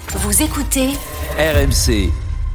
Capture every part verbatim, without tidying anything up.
Vous écoutez R M C.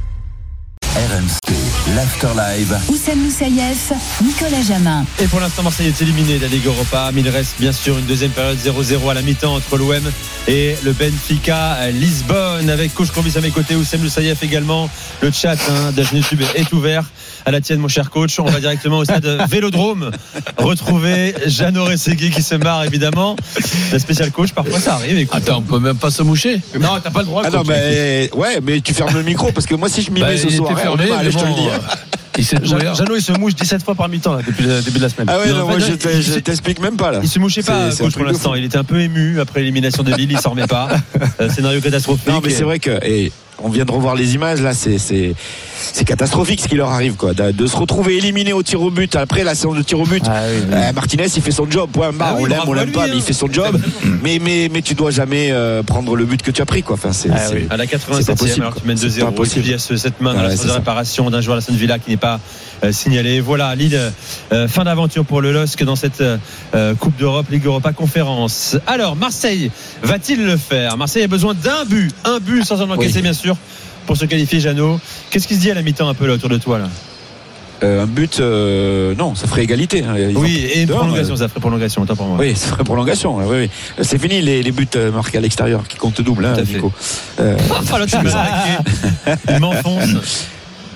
R M C, l'Afterlive. Oussem Moussaïef, Nicolas Jamin. Et pour l'instant, Marseille est éliminé de la Ligue Europa, mais il reste bien sûr une deuxième période zéro zéro à la mi-temps entre l'O M et le Benfica Lisbonne. Avec coach Courbis à mes côtés, Oussem Moussaïef également. Le chat hein, de YouTube est ouvert. À la tienne, mon cher coach. On va directement au stade Vélodrome retrouver Jeannot Rességuier qui se marre évidemment. Le spécial coach, parfois ça arrive. Écoute, Attends, on peut même pas se moucher. Non, t'as pas le droit. Ah non, mais ouais, mais tu fermes le micro parce que moi si je m'y bah, mets ce soir, fermé, ouais, allez, bon, je te le dis. Il s'est Jeannot, il se mouche dix-sept fois par mi-temps là, depuis le début de la semaine. Ah ouais, non, non, moi fait, je, je t'explique même pas là. Il se mouchait pas, c'est, coach, c'est pour l'instant. Il était un peu ému après l'élimination de Lille, il s'en remet pas. euh, scénario catastrophique. Non, mais c'est vrai que et on vient de revoir les images là, c'est c'est c'est catastrophique ce qui leur arrive quoi, de, de se retrouver éliminé au tir au but après la séance de tir au but. Ah, oui, oui. Euh, Martinez il fait son job, point barre. Ah, on oui, l'aime, on l'aime lui, pas, hein. Mais il fait son job. mais mais mais tu dois jamais euh, prendre le but que tu as pris quoi. Enfin c'est, ah, c'est oui. À la quatre-vingt-septième alors que tu mènes deux zéro. Il y a ce, cette main dans ah, la phase de réparation d'un joueur à Aston Villa qui n'est pas euh, signalé. Voilà, Lille euh, fin d'aventure pour le L O S C dans cette euh, Coupe d'Europe, Ligue Europa Conférence. Alors Marseille va-t-il le faire? Marseille a besoin d'un but, un but sans en encaisser oui. bien sûr. Pour se qualifier, Jeannot, qu'est-ce qui se dit à la mi-temps un peu là autour de toi là? Euh, un but, euh, non, ça ferait égalité. Hein. Oui, et une prolongation, euh... ça ferait prolongation, autant pour moi. Oui, ça ferait prolongation. Oui, oui. C'est fini les, les buts marqués à l'extérieur qui comptent double, hein, Nico. Euh, oh, l'autre, il m'enfonce.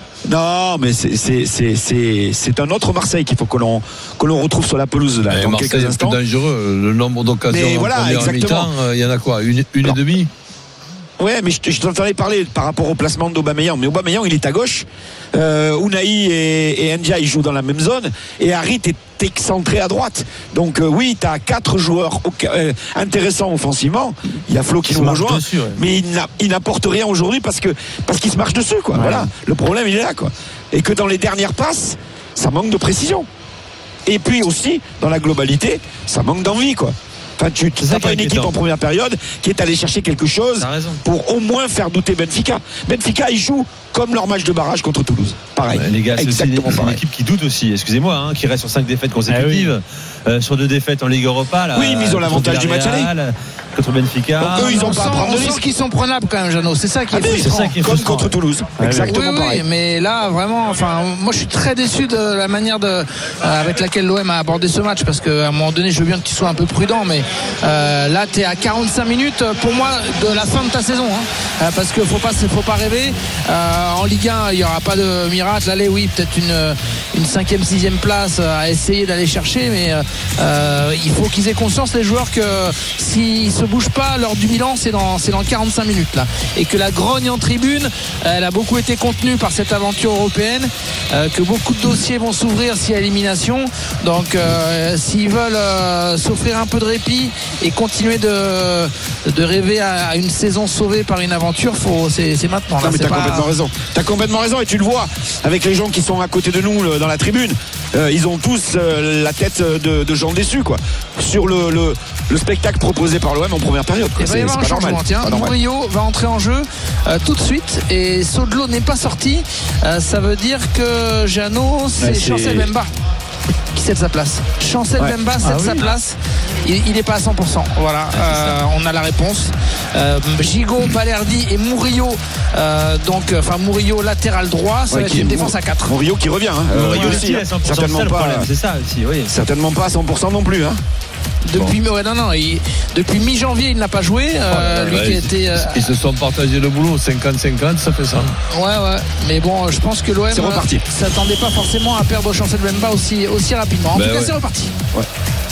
Non, mais c'est, c'est, c'est, c'est, c'est un autre Marseille qu'il faut que l'on, que l'on retrouve sur la pelouse là. Dans quelques instants. C'est plus dangereux. Le nombre d'occasions en voilà, première mi-temps, il y en a quoi? Une, une et demie? Ouais, mais je, je t'entendais parler par rapport au placement d'Aubameyang. Mais Aubameyang, il est à gauche. Euh, Unai et, et Ndiaye, ils jouent dans la même zone. Et Harit est excentré à droite. Donc euh, oui, tu as quatre joueurs euh, intéressants offensivement. Il y a Flo qui nous rejoint. Dessus, ouais. Mais il, n'a, il n'apporte rien aujourd'hui parce, que, parce qu'il se marche dessus. Quoi. Ouais. Voilà. Le problème, il est là. Quoi. Et que dans les dernières passes, ça manque de précision. Et puis aussi, dans la globalité, ça manque d'envie. Quoi. Enfin, tu n'as pas une équipe en première période qui est allée chercher quelque chose pour au moins faire douter Benfica. Benfica, ils jouent comme leur match de barrage contre Toulouse. Pareil. Ouais, les gars, c'est, c'est, une, c'est une équipe qui doute aussi. Excusez-moi, hein, qui reste sur cinq défaites consécutives, ah oui. euh, sur deux défaites en Ligue Europa. Là, oui, mais ils ont l'avantage du match aller. Contre Benfica. Donc, eux, ils ont pas à prendre de risques. Qu'ils sont prenables quand même, Jeannot. C'est ça qui est ah, frustrant. C'est ça qui est comme frustrant. Contre Toulouse. Ah, exactement oui, pareil. Oui, mais là, vraiment, enfin, moi, je suis très déçu de la manière de, euh, avec laquelle l'O M a abordé ce match, parce qu'à un moment donné, je veux bien que tu sois un peu prudent, mais euh, là, tu es à quarante-cinq minutes pour moi de la fin de ta saison, hein, euh, parce qu'il faut pas, faut pas rêver. Euh, en Ligue un, il n'y aura pas de miracle. Allez, oui, peut-être une, une cinquième, sixième place à essayer d'aller chercher, mais euh, il faut qu'ils aient conscience, les joueurs, que s'ils se bougent pas lors du bilan, c'est dans, c'est dans quarante-cinq minutes là, et que la grogne en tribune, elle a beaucoup été contenue par cette aventure européenne, euh, que beaucoup de dossiers vont s'ouvrir s'il y a élimination. Donc euh, s'ils veulent euh, s'offrir un peu de répit et continuer de, de rêver à, à une saison sauvée par une aventure, faut, c'est, c'est maintenant là, non mais c'est t'as pas... complètement raison t'as complètement raison et tu le vois avec les gens qui sont à côté de nous dans la tribune, euh, ils ont tous euh, la tête de, de gens déçus quoi, sur le, le, le spectacle proposé par l'O M en première période quoi. Il va y avoir un changement, tiens. Murillo va entrer en jeu euh, tout de suite et Sodlo n'est pas sorti. Euh, ça veut dire que Jeannot, c'est, ouais, c'est... Chancel Bemba qui cède sa place. Chancel ouais. Bemba cède ah, sa oui. place. Il n'est pas à cent pour cent. Voilà, euh, on a la réponse. Euh, Gigot, Balerdi et Murillo. Euh, donc, enfin Murillo latéral droit. Ça ouais, va être une défense à quatre. Murillo qui revient. Hein. Euh, Murillo aussi. Hein. Certainement pas. C'est ça aussi. Oui. Certainement pas à cent pour cent non plus. Hein. Depuis, bon. ouais, non, non, il, depuis mi-janvier, il n'a pas joué. Euh, ouais, lui ouais, qui ils, était, euh, ils se sont partagés le boulot, cinquante cinquante, ça fait ça. Ouais, ouais. Mais bon, je pense que l'O M ne s'attendait pas forcément à perdre Chancel Bemba aussi, aussi rapidement. En ben tout cas, ouais. c'est reparti. Ouais.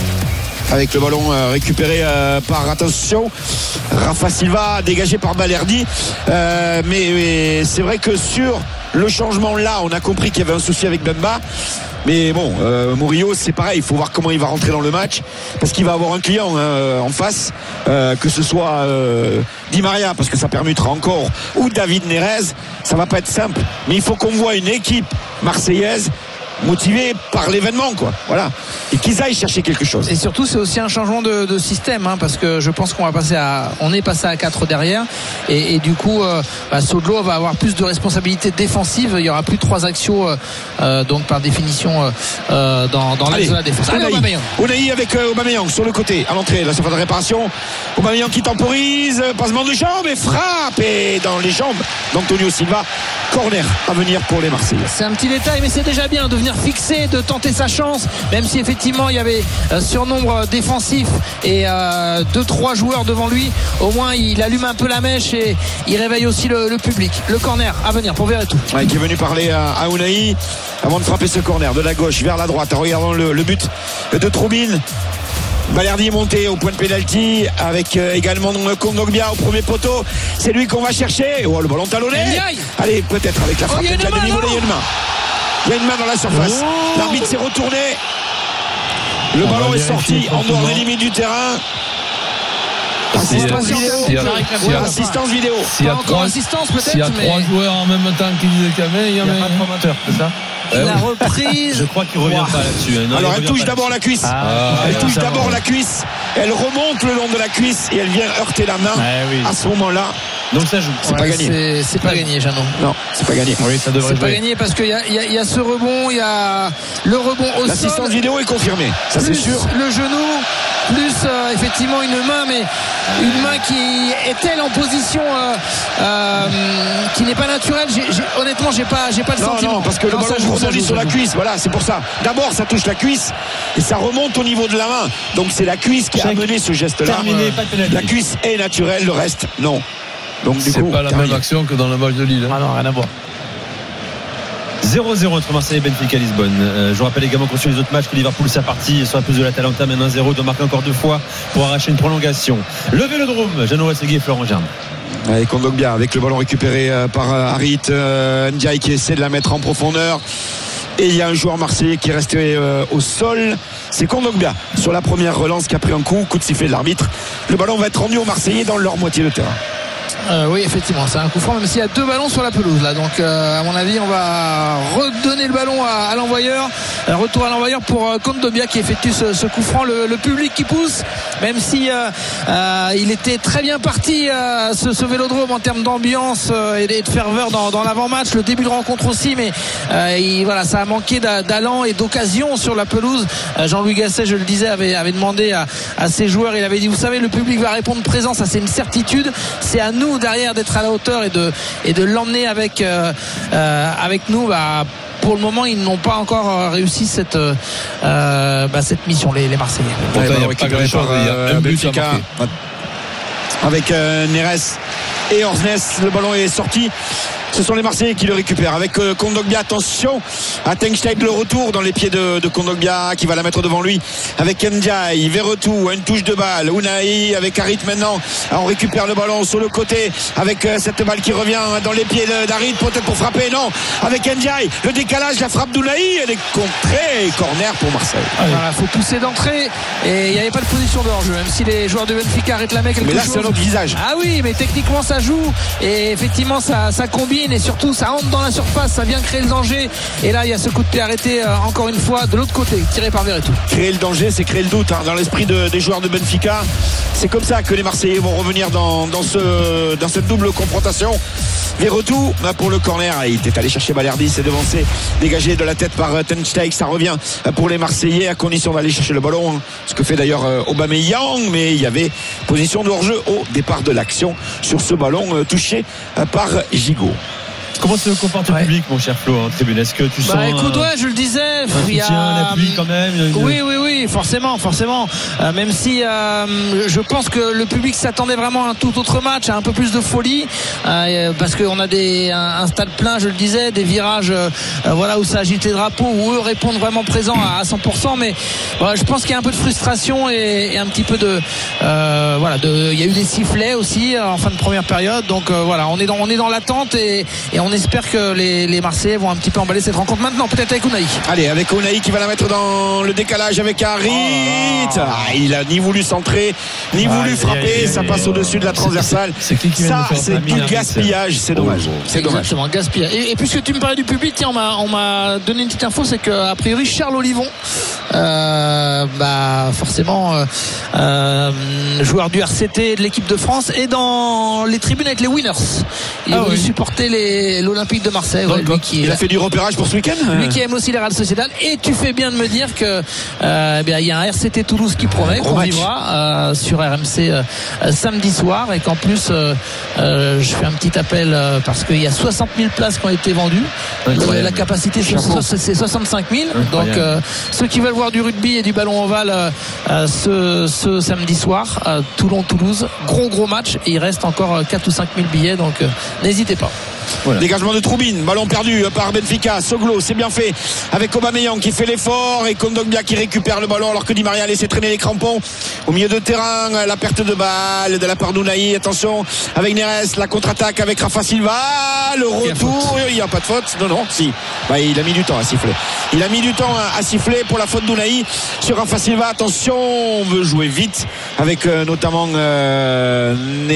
Avec le ballon euh, récupéré euh, par, attention, Rafa Silva, dégagé par Balerdi. Euh, mais, mais c'est vrai que sur le changement là, on a compris qu'il y avait un souci avec Bemba. Mais bon, euh, Murillo, c'est pareil, il faut voir comment il va rentrer dans le match, parce qu'il va avoir un client hein, en face, euh, que ce soit euh, Di Maria, parce que ça permettra encore, ou David Neres. Ça va pas être simple, mais il faut qu'on voit une équipe marseillaise motivés par l'événement, quoi. Voilà. Et qu'ils aillent chercher quelque chose. Et surtout, c'est aussi un changement de, de système, hein, parce que je pense qu'on va passer à, on est passé à quatre derrière, et, et du coup, euh, bah, Sodlo va avoir plus de responsabilités défensives. Il y aura plus de trois axiaux, euh, donc par définition, euh, dans, dans l'axe de la défense. Allez, Aubameyang. Unai avec euh, Aubameyang sur le côté, à l'entrée, la surface de réparation. Aubameyang qui temporise, passement de jambes et frappe et dans les jambes d'Antonio Silva. Corner à venir pour les Marseillais. C'est un petit détail, mais c'est déjà bien de venir fixer, de tenter sa chance, même si effectivement il y avait euh, surnombre défensif et euh, deux trois joueurs devant lui. Au moins il allume un peu la mèche et il réveille aussi le, le public. Le corner à venir pour Verretou, ouais, qui est venu parler à, à Unai avant de frapper ce corner de la gauche vers la droite en regardant le, le but de Troubine. Balerdi est monté au point de pénalty avec euh, également Kondogbia au premier poteau. C'est lui qu'on va chercher. Oh, le ballon talonné. Allez, peut-être avec la frappe. Oh, il y a une main, il y a une main. Il y a une main dans la surface. Oh. L'arbitre s'est retourné. Le on ballon est sorti en dehors des limites du terrain. Assistance vidéo. S'il y a, s'il y a, assistance vidéo. S'il y a trois, assistance peut-être. S'il y a mais... trois joueurs en même temps qui disent qu'il y avait, il y a, il y a pas de promoteur, c'est ça? La reprise. Je crois qu'il revient wow. pas là-dessus. Non, alors elle touche d'abord la cuisse. Ah, elle touche d'abord bon. la cuisse. Elle remonte le long de la cuisse et elle vient heurter la main. Ah, oui. À ce moment-là. Donc ça joue. C'est ouais, pas gagné. C'est, c'est pas gagné, Jeannot. Non, c'est pas gagné. Oui, ça devrait c'est jouer. pas gagné parce qu'il y a, il y, a, il y a ce rebond, il y a le rebond au sol. L'assistance vidéo est confirmée. Ça c'est sûr. Le genou, plus euh, effectivement une main, mais une main qui est-elle en position euh, euh, qui n'est pas naturelle. J'ai, j'ai, honnêtement, j'ai pas, j'ai pas le non, sentiment. Non, parce que non, le ballon rebondit sur la cuisse. Voilà, c'est pour ça. D'abord, ça touche la cuisse et ça remonte au niveau de la main. Donc c'est la cuisse qui a amené ce geste-là. Terminé, pas de pénalité. La cuisse est naturelle, le reste non. Donc, du c'est coup, pas la même action que dans le match de Lille. Hein. Ah non, rien à voir. zéro zéro entre Marseille et Benfica Lisbonne. Euh, je vous rappelle également qu'on suit les autres matchs que Liverpool c'est parti sur la pelouse de l'Atalanta, mène un zéro, doit marquer encore deux fois pour arracher une prolongation. Le Vélodrome, Jeannot Wassegui et Florent Germain. Allez, Kondogbia avec le ballon récupéré par Harit euh, Ndiaye qui essaie de la mettre en profondeur. Et il y a un joueur marseillais qui est resté euh, au sol. C'est Kondogbia sur la première relance qui a pris un coup, coup de sifflet de l'arbitre. Le ballon va être rendu aux Marseillais dans leur moitié de terrain. Euh, oui, effectivement, c'est un coup franc, même s'il y a deux ballons sur la pelouse là. Donc, euh, à mon avis, on va redonner le ballon à, à l'envoyeur. Un retour à l'envoyeur pour euh, Kondogbia qui effectue ce, ce coup franc. Le, le public qui pousse, même si euh, euh, il était très bien parti euh, ce, ce Vélodrome en termes d'ambiance euh, et de ferveur dans, dans l'avant-match. Le début de rencontre aussi, mais euh, il, voilà, ça a manqué d'allant et d'occasion sur la pelouse. Euh, Jean-Louis Gasset, je le disais, avait, avait demandé à, à ses joueurs. Il avait dit, vous savez, le public va répondre présent. Ça, c'est une certitude. C'est à nous derrière d'être à la hauteur et de, et de l'emmener avec, euh, euh, avec nous. Bah, pour le moment, ils n'ont pas encore réussi cette, euh, bah, cette mission, les, les Marseillais. Pourtant, il n'y a pas grand-chose, il y a un but à marquer. Avec euh, Neres et Orsnes, le ballon est sorti. Ce sont les Marseillais qui le récupèrent avec euh, Kondogbia. Attention à Tengsteig, le retour dans les pieds de, de Kondogbia qui va la mettre devant lui avec Ndiaye. Verretou, une touche de balle. Unai avec Harit maintenant. Alors, on récupère le ballon sur le côté avec euh, cette balle qui revient dans les pieds d'Harit, peut-être pour frapper. Non, avec Ndiaye. Le décalage, la frappe d'Unai. Elle est contrée. Corner pour Marseille. Il voilà, faut pousser d'entrée et il n'y avait pas de position de hors-jeu, même si les joueurs de Benfica réclamaient quelque chose. Mais là, chose. C'est un autre visage. Ah oui, mais techniquement, ça joue et effectivement, ça, ça combine. Et surtout ça entre dans la surface, ça vient créer le danger et là il y a ce coup de pied arrêté euh, encore une fois de l'autre côté, tiré par Verretou. Créer le danger, c'est créer le doute hein, dans l'esprit de, des joueurs de Benfica. C'est comme ça que les Marseillais vont revenir dans, dans, ce, dans cette double confrontation. Verretou pour le corner, il était allé chercher Balerdi, c'est devancé, dégagé de la tête par Tengsteig. Ça revient pour les Marseillais à condition d'aller chercher le ballon, hein, ce que fait d'ailleurs Aubameyang, mais il y avait position de hors-jeu au départ de l'action sur ce ballon euh, touché euh, par Gigot. Comment se comporte le ouais. public, mon cher Flo, en tribune? Est-ce que tu sens bah, écoute, ouais, je le disais, un soutien, un appui quand même? Une... Oui, oui, oui, forcément, forcément. Euh, même si euh, je pense que le public s'attendait vraiment à un tout autre match, à un peu plus de folie, euh, parce qu'on a des, un, un stade plein, je le disais, des virages, euh, voilà, où ça agite les drapeaux, où eux répondent vraiment présents à, à cent pour cent. Mais voilà, je pense qu'il y a un peu de frustration et, et un petit peu de, euh, voilà, de, il y a eu des sifflets aussi en fin de première période. Donc euh, voilà, on est dans, on est dans l'attente et, et et on espère que les, les Marseillais vont un petit peu emballer cette rencontre maintenant, peut-être avec Unai. Allez, avec Unai qui va la mettre dans le décalage avec Harit. Oh ah, il a ni voulu centrer ni ah, voulu frapper, ça passe au-dessus de la transversale. C'est, c'est, c'est ça c'est du gaspillage, c'est dommage. Oh, c'est dommage. Exactement, gaspillage. Et, et puisque tu me parlais du public, tiens, on m'a, on m'a donné une petite info, c'est qu'a priori Charles Olivon, euh, bah forcément euh, euh, joueur du R C T de l'équipe de France, est dans les tribunes avec les Winners. Il ah, est venu oui. supporter les, l'Olympique de Marseille. Donc, ouais, lui qui, il a fait du repérage pour ce week-end. Lui qui aime aussi les Real Sociedad. Et tu fais bien de me dire que euh, il y a un R C T Toulouse qui promet, qu'on vivra euh, sur R M C euh, samedi soir, et qu'en plus euh, euh, je fais un petit appel euh, parce qu'il y a soixante mille places qui ont été vendues. Euh, la capacité c'est, c'est soixante-cinq mille. Donc euh, ceux qui veulent voir du rugby et du ballon ovale euh, ce, ce samedi soir, euh, Toulon-Toulouse, gros gros match, et il reste encore quatre ou cinq mille billets, donc euh, n'hésitez pas. Voilà. Dégagement de Troubine, ballon perdu par Benfica. Soglo, c'est bien fait avec Aubameyang qui fait l'effort, et Kondogbia qui récupère le ballon alors que Di Maria a laissé traîner les crampons au milieu de terrain. La perte de balle de la part d'Unai. Attention avec Neres, la contre-attaque avec Rafa Silva, le retour. Il n'y a pas de faute. Non, non, si. Bah, il a mis du temps à siffler. Il a mis du temps à siffler pour la faute d'Unai sur Rafa Silva. Attention, on veut jouer vite avec euh, notamment euh,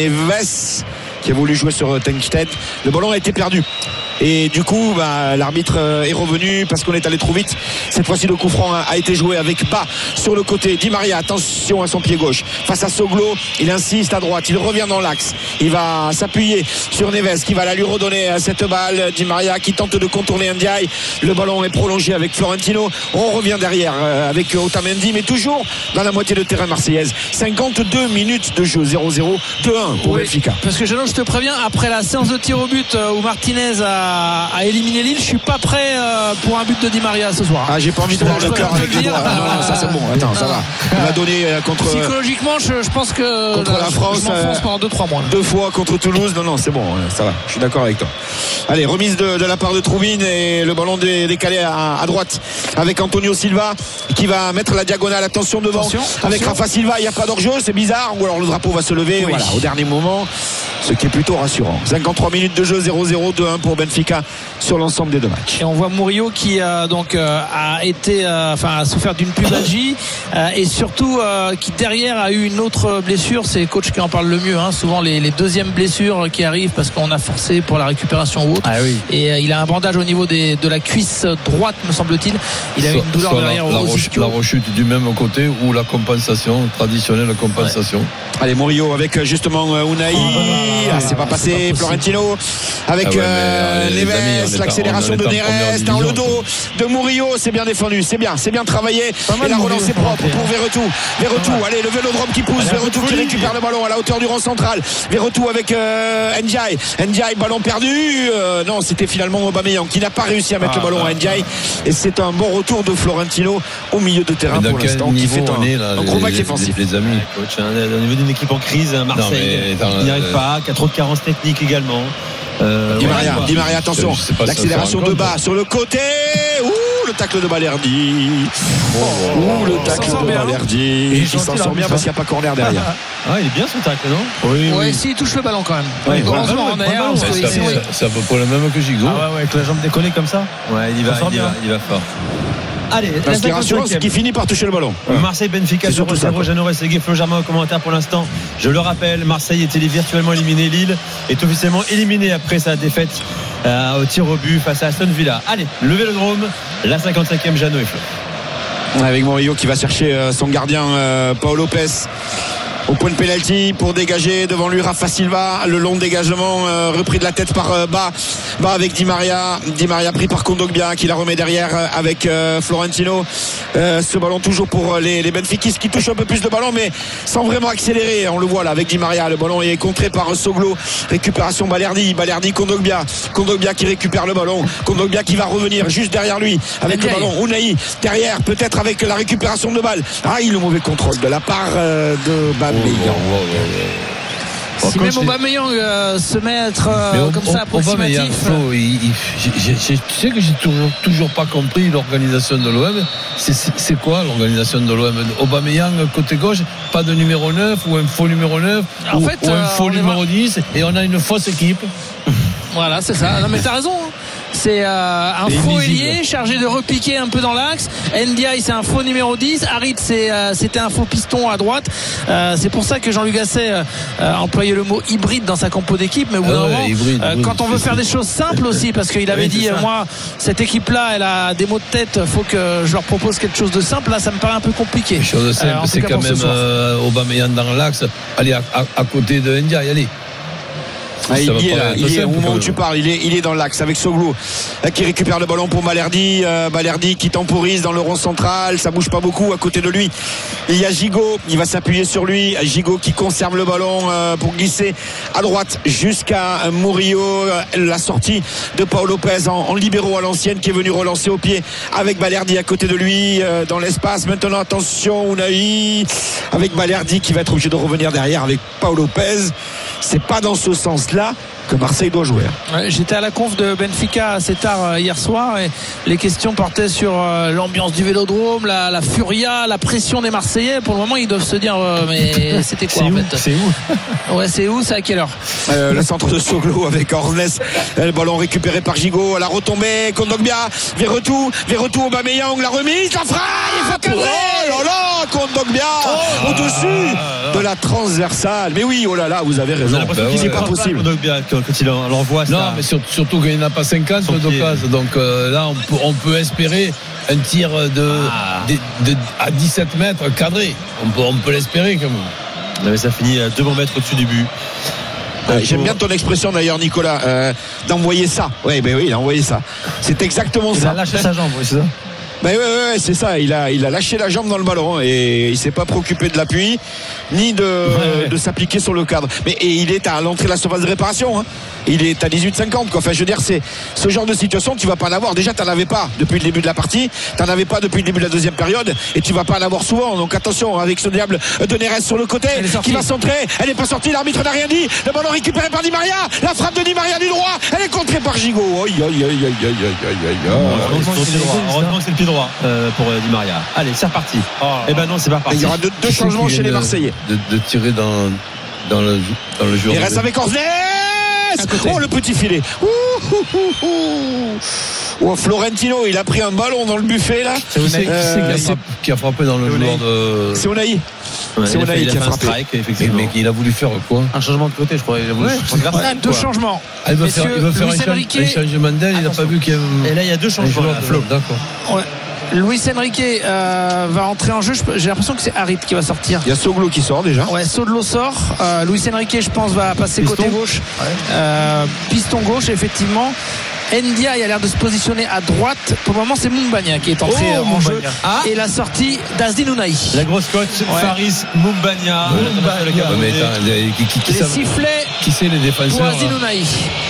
Neves qui a voulu jouer sur Tenkstedt. Le ballon a été perdu. Et du coup, bah, l'arbitre est revenu parce qu'on est allé trop vite. Cette fois-ci, le coup franc a, a été joué avec Bas sur le côté. Di Maria, attention à son pied gauche. Face à Soglo, il insiste à droite. Il revient dans l'axe. Il va s'appuyer sur Neves qui va la lui redonner à cette balle. Di Maria qui tente de contourner Ndiaye. Le ballon est prolongé avec Florentino. On revient derrière avec Otamendi, mais toujours dans la moitié de terrain marseillaise. cinquante-deux minutes de jeu. zéro zéro, deux un pour oui, Benfica. Parce que je, je te préviens, après la séance de tir au but où Martinez a à éliminer Lille, je suis pas prêt euh, pour un but de Di Maria ce soir. Ah, j'ai pas envie de voir le cœur avec les doigts. Ah, non, non, ça c'est bon. Attends, ça va. On a donné euh, contre. Psychologiquement, je, je pense que contre la France, je m'enfonce pendant deux trois mois. Deux fois contre Toulouse. Non, non, c'est bon. Ça va. Je suis d'accord avec toi. Allez, remise de, de la part de Troubine, et le ballon dé, décalé à, à droite avec Antonio Silva qui va mettre la diagonale. Attention devant. Attention, avec attention. Rafa Silva, il n'y a pas d'hors-jeu, c'est bizarre. Ou alors le drapeau va se lever. Oui. Voilà, au dernier moment. Ce qui est plutôt rassurant. cinquante-trois minutes de jeu, zéro zéro, deux un pour Benfica sur l'ensemble des deux matchs. Et on voit Murillo qui euh, donc euh, a été, euh, enfin a souffert d'une pubalgie euh, et surtout euh, qui derrière a eu une autre blessure. C'est le coach qui en parle le mieux. Hein. Souvent les, les deuxièmes blessures qui arrivent parce qu'on a forcé pour la récupération ou autre. Ah oui. Et euh, il a un bandage au niveau des, de la cuisse droite, me semble-t-il. Il a eu une douleur derrière la, au la, la rechute du même côté ou la compensation traditionnelle compensation. Ouais. Allez, Murillo avec justement euh, Unai. Ah, c'est pas passé. C'est pas Florentino avec ah ouais, euh, allez, Neves, amis, l'accélération de Neres dans le dos de Murillo. C'est bien défendu, c'est bien, c'est bien travaillé. Et la relance est propre pour Verretou. Verretou, allez, le vélodrome qui pousse. Verretou qui récupère le ballon à la hauteur du rond central. Verretou avec euh, Ndiaye. Ndiaye, ballon perdu. Euh, non, c'était finalement Aubameyang qui n'a pas réussi à mettre ah, le ballon ah, à Ndiaye. Et c'est un bon retour de Florentino au milieu de terrain pour l'instant. Qui fait un, là, un gros match défensif. Les amis, coach, hein, au niveau d'une équipe en crise, Marseille, il n'y arrive euh... pas. Qui a trop de carences techniques également. Euh, Di Maria, ouais, Di Maria, attention, l'accélération de bas sur le côté. Ouh, le tacle de Balerdi. Oh, Ouh, le tacle de Balerdi. Il s'en sort bien parce qu'il n'y a pas corner derrière. Ah, il est bien son tacle, non? Oui, oui. Ouais, s'il touche le ballon quand même. Ouais, heureusement, en air. C'est à peu près le même que Gigot. Ah ouais, avec la jambe décollée comme ça. Ouais, il y va, il va, il va fort. Allez, l'inspiration, c'est qu'il finit par toucher le ballon. Marseille-Benfica sur le zéro. Jeannot Rességuier, Flo Germain au commentaire pour l'instant. Je le rappelle, Marseille était virtuellement éliminé. Lille est officiellement éliminé après sa défaite euh, au tir au but face à Aston Villa. Allez, le Vélodrome, la cinquante-cinquième, Jeannot et Flo. Avec Murillo qui va chercher euh, son gardien euh, Paul Lopez au point de pénalty pour dégager devant lui Rafa Silva. Le long dégagement euh, repris de la tête par euh, Bas Bas avec Di Maria. Di Maria pris par Kondogbia qui la remet derrière avec euh, Florentino. Euh, ce ballon toujours pour les, les Benfiquistes qui touchent un peu plus de ballon mais sans vraiment accélérer. On le voit là avec Di Maria. Le ballon est contré par Soglo. Récupération Balerdi. Balerdi Kondogbia. Kondogbia qui récupère le ballon. Kondogbia qui va revenir juste derrière lui avec okay. le ballon. Unai derrière peut-être avec la récupération de balle. Ah, il le mauvais contrôle de la part euh, de Bas. Oh, oh, oh, oh. Si même Aubameyang euh, se met à être euh, comme on, ça approximatif. Flo, il, il, j'ai, j'ai, tu sais que j'ai toujours, toujours pas compris l'organisation de l'O M. C'est, c'est, c'est quoi l'organisation de l'O M? Aubameyang côté gauche, pas de numéro neuf ou un faux numéro neuf en ou, fait, ou un faux euh, numéro dix et on a une fausse équipe. Voilà, c'est ça. Non mais t'as raison. Hein. C'est euh, un c'est faux illisible. ailier chargé de repiquer un peu dans l'axe. Ndiaye c'est un faux numéro dix. Harit c'est, euh, c'était un faux piston à droite. Euh, c'est pour ça que Jean-Luc Gasset euh, euh, employait le mot hybride dans sa compo d'équipe. Mais au bout Ah d'un ouais, moment, hybride, euh, hybride, quand on veut c'est faire ça. des choses simples aussi, parce qu'il avait Oui, dit c'est euh, ça. moi cette équipe-là elle a des mots de tête, faut que je leur propose quelque chose de simple. Là ça me paraît un peu compliqué. Une chose simple, Euh, en tout c'est cas quand pour ce même soir. euh, Aubameyang dans l'axe. Allez, à, à, à côté de Ndiaye, allez. Ah, il Ça va y est pas là, être il est simple, au moment quand où même. tu parles, il est, il est dans l'axe avec Soglo euh, qui récupère le ballon pour Balerdi. Euh, Balerdi qui temporise dans le rond central, ça bouge pas beaucoup. À côté de lui, il y a Gigot, il va s'appuyer sur lui. Gigot qui conserve le ballon euh, pour glisser à droite jusqu'à euh, Murillo. Euh, la sortie de Paul Lopez en, en libéraux à l'ancienne qui est venu relancer au pied avec Balerdi à côté de lui euh, dans l'espace. Maintenant attention, Unai avec Balerdi qui va être obligé de revenir derrière avec Paul Lopez. C'est pas dans ce sens-là que Marseille doit jouer. Ouais, j'étais à la conf de Benfica assez tard euh, hier soir et les questions portaient sur euh, l'ambiance du Vélodrome, la, la furia, la pression des Marseillais. Pour le moment, ils doivent se dire euh, mais c'était quoi C'est en où fait C'est où Ouais, c'est où C'est à quelle heure Euh, le centre de Soglo avec Ornes, le ballon récupéré par Gigot, la retombée, Kondogbia, Verretou, Verretou, Aubameyang, la remise, la frappe, il faut cadrer. Oh là là, Kondogbia Oh au-dessus de la transversale. Mais oui, oh là là, vous avez raison. bah C'est ouais. pas possible. Donc, bien, quand quand il en- l'envoie, Non, ça. mais sur- surtout qu'il n'y en a pas cinquante Son pied. d'occasion. Donc euh, là, on peut, on peut espérer un tir de, Ah. de- de- à dix-sept mètres cadré. On peut, on peut l'espérer quand même. Non, mais ça finit à deux bons mètres au-dessus du but. Euh, J'aime bien ton expression d'ailleurs, Nicolas, euh, d'envoyer ça. Oui, ben oui, il a envoyé ça. C'est exactement Il ça. a lâché sa jambe, oui, c'est ça. Ben ouais, ouais, ouais, c'est ça. Il a, il a lâché la jambe dans le ballon et il s'est pas préoccupé de l'appui ni de, ouais. de s'appliquer sur le cadre. Mais et il est à l'entrée de la surface de réparation. Hein. Il est à dix-huit cinquante. Quoi. Enfin, je veux dire, c'est ce genre de situation, tu vas pas en avoir. Déjà, t'en avais pas depuis le début de la partie. T'en avais pas depuis le début de la deuxième période et tu vas pas en avoir souvent. Donc attention avec ce diable de Neres sur le côté Elle est sortie. qui va centrer. Elle n'est pas sortie. L'arbitre n'a rien dit. Le ballon récupéré par Di Maria. La frappe de Di Maria du droit. Elle est contrée par Gigot. Aïe, aïe, aïe, aïe, aïe, aïe, aïe, aïe. Heureusement que c'est le pied droit. Heureusement que c'est le pied droit euh, pour euh, Di Maria. Allez, c'est reparti. Eh ben non, c'est pas Et reparti. il y aura deux, deux Qui c'est changements qui chez vient les de- Marseillais. De, de tirer dans, dans, le, dans le joueur. Il reste avec Ornes. Oh le petit filet. Ouh, ouh, ouh, ouh. Oh, Florentino, il a pris un ballon dans le buffet là. Qui c'est qui, Euh, c'est qui a c'est- frappé, qui a frappé dans le C'est joueur de. C'est Onaï. Ouais, c'est il a Unai fait, il a qui a fait un frappé. strike, Mais, effectivement. mais il a voulu faire quoi? Un changement de côté, je crois. Il a voulu Ouais. transverser, Ouais, Deux quoi. changements. Ah, il veut Messieurs, faire, il veut faire Luis un, change- Enrique- un changement d'aile, il n'a pas Attention. vu qu'il y a. Et là, il y a deux un changements. joueur là, de- Flo. D'accord. Ouais. Luis Enrique euh, va entrer en jeu. Je- J'ai l'impression que c'est Harit qui va sortir. Il y a Soglo qui sort déjà. Ouais, Sodlo sort. Euh, Luis Enrique, je pense, va passer Piston. côté gauche. Euh, piston gauche, effectivement. Ndiaye a l'air de se positionner à droite. Pour le moment, c'est Mumbagna qui est entré Oh, en jeu. Mumbagna. Ah. Et la sortie d'Azdin Ounahi. La grosse cote, Ouais. Faris Mumbagna. Ouais, mais attends, qui, qui, qui, Les savent- sifflets qui c'est les pour défenseurs Azdin là Ounahi.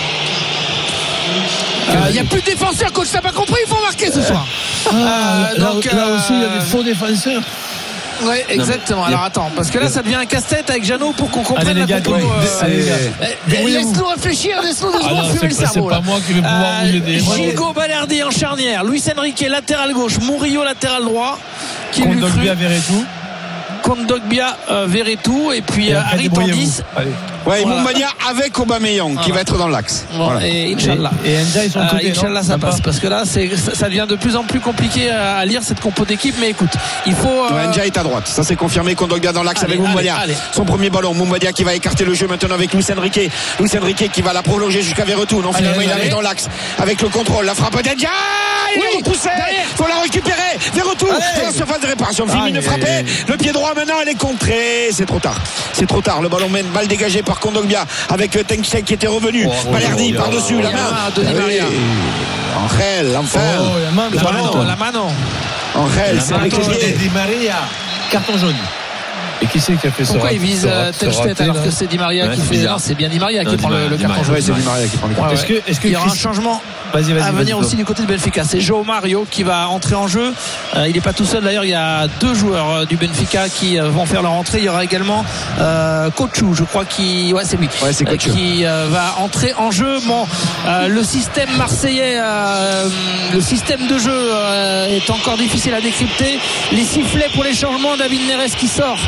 Il n'y a plus de défenseurs, coach, t'as pas compris, il faut marquer ce soir. Ah, Euh, là, donc, là euh, aussi, il y a des faux défenseurs. Ouais, exactement. Alors attends, parce que là, ça devient un casse-tête avec Jeannot pour qu'on comprenne Allez, les la gars, compo. ouais. euh, Allez, les gars. eh, Débrouillez-vous. Laisse-nous réfléchir, laisse-nous deux Ah secondes non, fumer c'est le pas, c'est cerveau. pas là. moi qui vais pouvoir Euh, vous aider. Gigot Balerdi en charnière, Luis Enrique latéral gauche, Murillo latéral droit. Qui lui cru Kondogbia Verretou. Kondogbia, euh, Verretou et puis Et euh, après, Harit en débrouillez-vous. dix. Allez. Ouais, Voilà. Mumbagna avec Aubameyang qui Voilà. va être dans l'axe. Bon, Voilà. et Inch'Allah. Et, et Ndiaye sur le Euh, côté. Inch'Allah, non ça Même passe pas. parce que là, c'est, ça devient de plus en plus compliqué à, à lire cette compo d'équipe. Mais écoute, il faut. euh, Ouais, Ndiaye est à droite. Ça c'est confirmé. Kondogbia dans l'axe Allez, avec Mumbagna. allez, allez. Son premier ballon. Mumbagna qui va écarter le jeu maintenant avec Luis Enrique. Luis Enrique qui va la prolonger jusqu'à Verretou. Non, finalement Allez, il allez. arrive dans l'axe avec le contrôle. La frappe d'Ndiaye. Il Oui, est repoussé. derrière. Faut la récupérer. Verretou Allez. dans la surface de réparation. Fini Allez. de frapper. Le pied droit maintenant. Elle est contrée. C'est trop tard. C'est trop tard. Le ballon mène balle dégagée par Kondogbia avec euh, Tenksek qui était revenu. Oh, Balerdi oh, par-dessus oh, la il y a main. un de Di Maria. Angel, enfin. Oh, la main, La le mano, ballon. la mano. Angel, La c'est main avec les de pieds. Di Maria. Carton jaune. Et qui c'est qui a fait ça? Pourquoi il vise euh, Telstedt alors que c'est Di Maria Ouais, qui c'est fait. bizarre. Non, c'est bien Di Maria Non, qui Di prend le, Maria, le Di carton Maria. jaune. Ouais, c'est Di Maria qui prend le Ouais, carton. Est-ce que, est-ce que Il y aura un Chris- changement Vas-y, vas-y, à vas-y, venir Flo. aussi du côté de Benfica. C'est João Mario qui va entrer en jeu. Euh, il n'est pas tout seul d'ailleurs. Il y a deux joueurs euh, du Benfica qui euh, vont faire leur entrée. Il y aura également euh, Kochou, je crois, qui, ouais, c'est lui, Ouais, c'est euh, Kochou. qui euh, va entrer en jeu. Bon, euh, le système marseillais, euh, le système de jeu euh, est encore difficile à décrypter. Les sifflets pour les changements. David Neres qui sort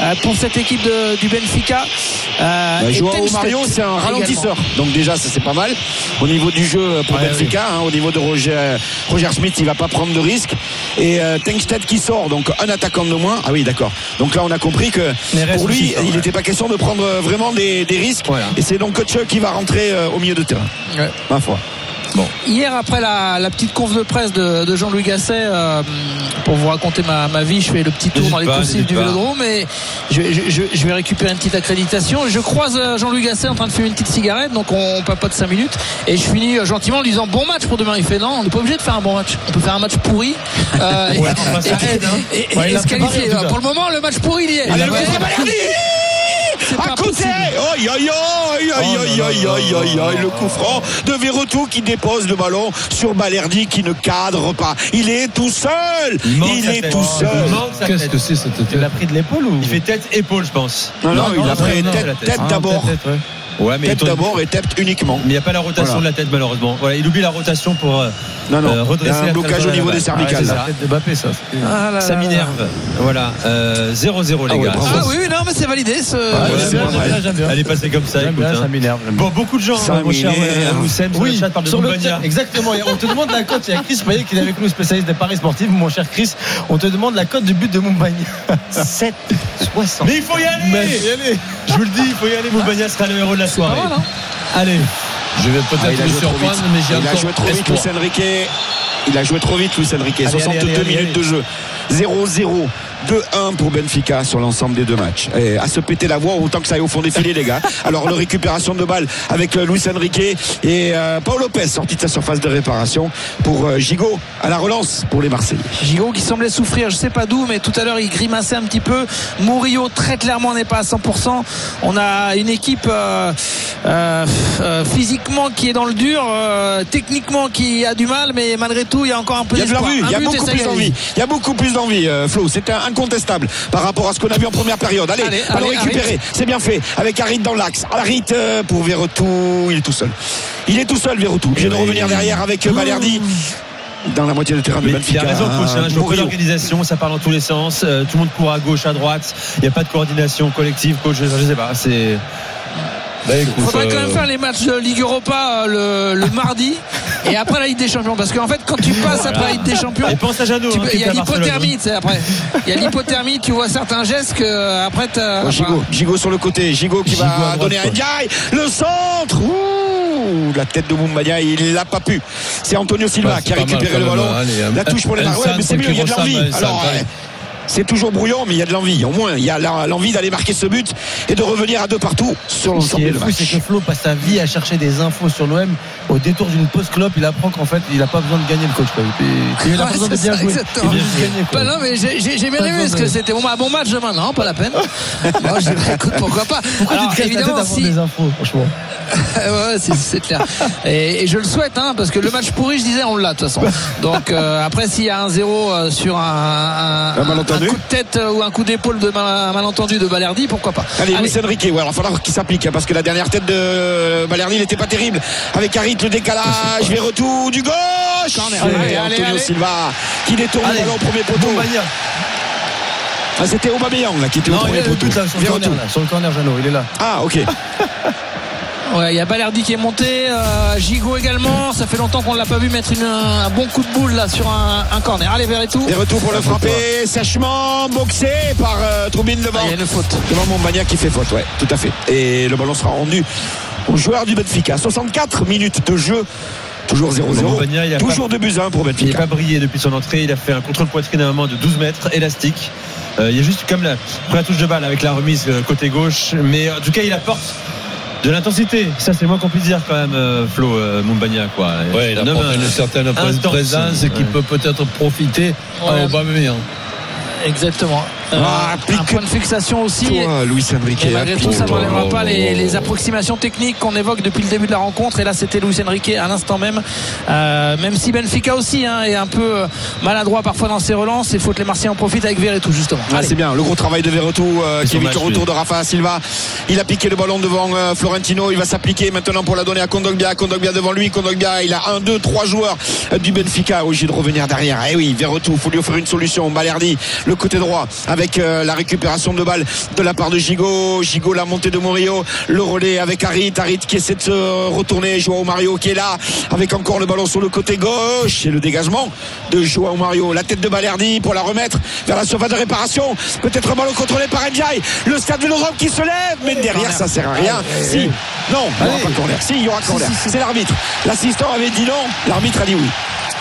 euh, pour cette équipe de, du Benfica. Euh, bah, Joao Ten Mario, Stedt c'est un ralentisseur. également. Donc déjà, ça c'est pas mal. Au niveau du jeu pour Ouais, Benfica, oui. hein, au niveau de Roger, Roger Schmidt, il va pas prendre de risque. Et euh, Tenkstedt qui sort, donc un attaquant de moins. Ah oui, d'accord. Donc là, on a compris que Mais reste pour lui, aussi, ça, il ouais. n'était pas question de prendre vraiment des, des risques. Voilà. Et c'est donc Kutschuk qui va rentrer euh, au milieu de terrain. Ouais. Ma foi. Bon. Hier, après la, la petite conf de presse de, de Jean-Louis Gasset, euh, pour vous raconter ma, ma vie, je fais le petit tour N'hésite dans les pas, coursives n'hésite du pas. Vélodrome et je, je, je, je vais récupérer une petite accréditation. Je croise euh, Jean-Louis Gasset en train de fumer une petite cigarette, donc on, on papote cinq minutes et je finis euh, gentiment en lui disant bon match pour demain. Il fait non, on n'est pas obligé de faire un bon match. On peut faire un match pourri euh, Ouais, et, enfin, ça et- aide, hein. et- et- Ouais, il et a se préparé, qualifier. en tout cas. Pour le moment, le match pourri, il y est. Allez, Il le a- coup de Balerdi C'est à pas côté. possible. Aïe aïe aïe aïe aïe aïe aïe aïe aïe. Le coup franc de Verretou qui dépose le ballon sur Balerdi qui ne cadre pas. Il est tout seul. Il manque Il sa est tête. tout seul. Il manque sa Qu'est-ce tête. que c'est cette Il tête? l'a pris de l'épaule ou Il fait tête épaule, je pense. Non, non, il non, a pris non, tête, la tête, tête. Ah, d'abord. tête, ouais. Ouais, mais il Tête tourne- d'abord et tête uniquement. Mais il n'y a pas la rotation Voilà. de la tête, malheureusement. Voilà, il oublie la rotation pour euh, Non, non. euh, Il y redresser a un la blocage trajectoire au niveau de la des balle. cervicales. Ouais, c'est La ça. tête de Mbappé, ça. Ah là là Ça là. m'énerve. Voilà, euh, zéro zéro les Ah ouais, gars. bravo. Ah oui, oui, non, mais c'est validé. Ce... Ouais, Ouais, j'aime c'est bien, pas j'aime mal. bien, j'aime bien. Elle est passée comme ça, J'aime écoute. bien, ça hein. m'énerve. j'aime bien. Bon, beaucoup de gens, Ça hein, mon cher m'énerve. euh, Oussem, sur le Oui, chat parlent de sur le Moumbagna. chat, exactement. Et on te demande la cote. Il y a Chris Payet qui est avec nous, spécialiste des paris sportifs. Mon cher Chris, on te demande la cote du but de Moumbagna. sept soixante. Mais il faut y aller. Mais y aller. Je vous le dis, il faut y aller. Moumbagna sera le héros de la Pas soirée. mal, hein. Allez. Je vais Ah, peut-être il a vous joué trop surprendre, vite. mais j'ai Il a encore joué trop vite, espoir. Luis Enrique. Il a joué trop vite, Luis Enrique. Allez, soixante-deux allez, allez, minutes allez. de jeu. zéro zéro. deux un pour Benfica sur l'ensemble des deux matchs. Et à se péter la voix, autant que ça aille au fond des filets, les gars. Alors, le récupération de balle avec euh, Luis Enrique et euh, Paul Lopez sorti de sa surface de réparation pour euh, Gigot à la relance pour les Marseillais. Gigot qui semblait souffrir, je sais pas d'où, mais tout à l'heure il grimaçait un petit peu. Murillo très clairement n'est pas à cent pour cent. On a une équipe euh, euh, euh, physiquement qui est dans le dur, euh, techniquement qui a du mal, mais malgré tout il y a encore un peu Il y a de d'espoir. l'envie, il y a Un but beaucoup et ça plus y est. d'envie. Il y a beaucoup plus d'envie, euh, Flo. C'est un- incontestable par rapport à ce qu'on a vu en première période. Allez, Allez, ballon allez, récupéré. Harit. C'est bien fait avec Harit dans l'axe. Harit euh, pour Verretou. Il est tout seul. Il est tout seul, Verretou. Obligé de revenir derrière avec euh, Balerdi. Dans la moitié de terrain de Mais il Benfica. a raison, coach. Hein, je vois pas Murillo. l'organisation, ça part dans tous les sens. euh, tout le monde court à gauche, à droite. Il n'y a pas de coordination collective, coach. Je, je sais pas. C'est. Bah, écoute, Il faudrait quand euh, même faire les matchs de Ligue Europa euh, le, le mardi et après la Ligue des Champions, parce qu'en fait quand tu passes après la Ligue des Champions, Et pense à Jeannot. tu hein, peux- qui il y était a à Barcelone, l'hypothermie, tu sais, après. Il y a l'hypothermie, tu vois certains gestes que euh, après t'as. Oh, Gigot, Gigot sur le côté, Gigot qui Gigot à va droite, donner à quoi. Ndiaye, le centre. Ouh, la tête de Moumbagna, il l'a pas pu. C'est Antonio Silva Bah, c'est qui a pas mal récupéré quand le même, ballon. allez, un- La touche pour les un Marois, mais c'est centre mieux, il y a de qui l'envie. ressemble à un Alors, centre, ouais, c'est toujours brouillon, mais il y a de l'envie. Au moins, il y a la- l'envie d'aller marquer ce but et de revenir à deux partout sur Ce qui l'ensemble est du fou, c'est match. que Flo passe sa vie à chercher des infos sur l'O M. Au détour d'une pause clope, il apprend qu'en fait, il n'a pas besoin de gagner le coach. Quoi. Et il n'a Ouais, pas besoin de c'est bien ça, jouer. exactement. Il vient juste gagner. Quoi. Bah non, mais j'ai, j'ai, j'ai bien Pas aimé besoin parce de- que c'était bon, bah, bon match demain, non, pas la peine. Moi, je dirais, écoute, pourquoi pas. Pourquoi Alors, tu te casses la tête évidemment, d'avoir si, des infos, franchement? ouais, c'est, c'est clair. Et, et je le souhaite, hein, parce que le match pourri, je disais, on l'a de toute façon. Donc euh, après, s'il y a un zéro euh, sur un, un, Un malentendu. un coup de tête euh, ou un coup d'épaule de mal, un malentendu de Balerdi, pourquoi pas. Allez, Luis Enrique, ouais, alors il va falloir qu'il s'applique hein, parce que la dernière tête de Balerdi n'était pas terrible. Avec Harit, le décalage, Verretou du gauche. Corner. Et Allez, allez, Antonio allez. Silva qui détourne Allez, le ballon au premier poteau. Moumbagna. Ah, c'était Aubameyang là qui était au Non, il premier est le poteau. but là, sur le Verretou. corner, là, sur le corner, Jeannot, il est là. Ah, ok. Ouais, il y a Balerdi qui est monté, euh, Gigot également. Ça fait longtemps qu'on ne l'a pas vu mettre une, un bon coup de boule là sur un, un corner. Allez, Verretou. Et retour pour le frapper sèchement, boxé par euh, Troubine devant. Ah, il y a une faute. Devant Moumbagna qui fait faute, ouais, tout à fait. Et le ballon sera rendu au joueur du Benfica. soixante-quatre minutes de jeu. Toujours zéro zéro. Moumbagna, il a Toujours pas- deux buts à un pour Il n'est Benfica. pas brillé depuis son entrée. Il a fait un contrôle poitrine à un moment de douze mètres, élastique. Euh, il y a juste comme la première touche de balle avec la remise euh, côté gauche. Mais en tout cas, il apporte de l'intensité. Ça, c'est le moins qu'on puisse dire quand même, euh, Flo euh, Moumbagna. Quoi. Ouais, il Un homme, apporte une euh, certaine intense. présence qui Ouais. peut peut-être profiter Ouais. à Aubameyang. Exactement. Euh, Ah, un pique- point de fixation aussi. Toi, Luis Enrique. Et malgré tout, ça Oh, n'enlèvera oh, pas oh, les, oh, les oh. approximations techniques qu'on évoque depuis le début de la rencontre. Et là, c'était Luis Enrique à l'instant même. Euh, même si Benfica aussi hein, est un peu euh, maladroit parfois dans ses relances. Il faut que les Marseillais en profitent avec Verretou justement. Ah, Allez. c'est bien, le gros travail de Verretou euh, Et qui son évite match, le retour lui. de Rafa Silva. Il a piqué le ballon devant euh, Florentino, il va s'appliquer maintenant pour la donner à Kondogbia. Kondogbia devant lui, Kondogbia, il a un, deux, trois joueurs euh, du Benfica obligé de revenir derrière. Eh oui, Verretou, faut lui offrir une solution. Balerdi, le côté droit avec avec euh, la récupération de balle de la part de Gigot. Gigot, la montée de Murillo, le relais avec Harit. Harit qui essaie de se retourner. Joao Mario qui est là avec encore le ballon sur le côté gauche et le dégagement de Joao Mario. La tête de Balerdi pour la remettre vers la surface de réparation. Peut-être un ballon contrôlé par Ndiaye. Le stade Vélodrome qui se lève, mais derrière ça sert à rien. Si, non, il n'y aura pas de corner. Si, il y aura corner. C'est l'arbitre. L'assistant avait dit non, l'arbitre a dit oui.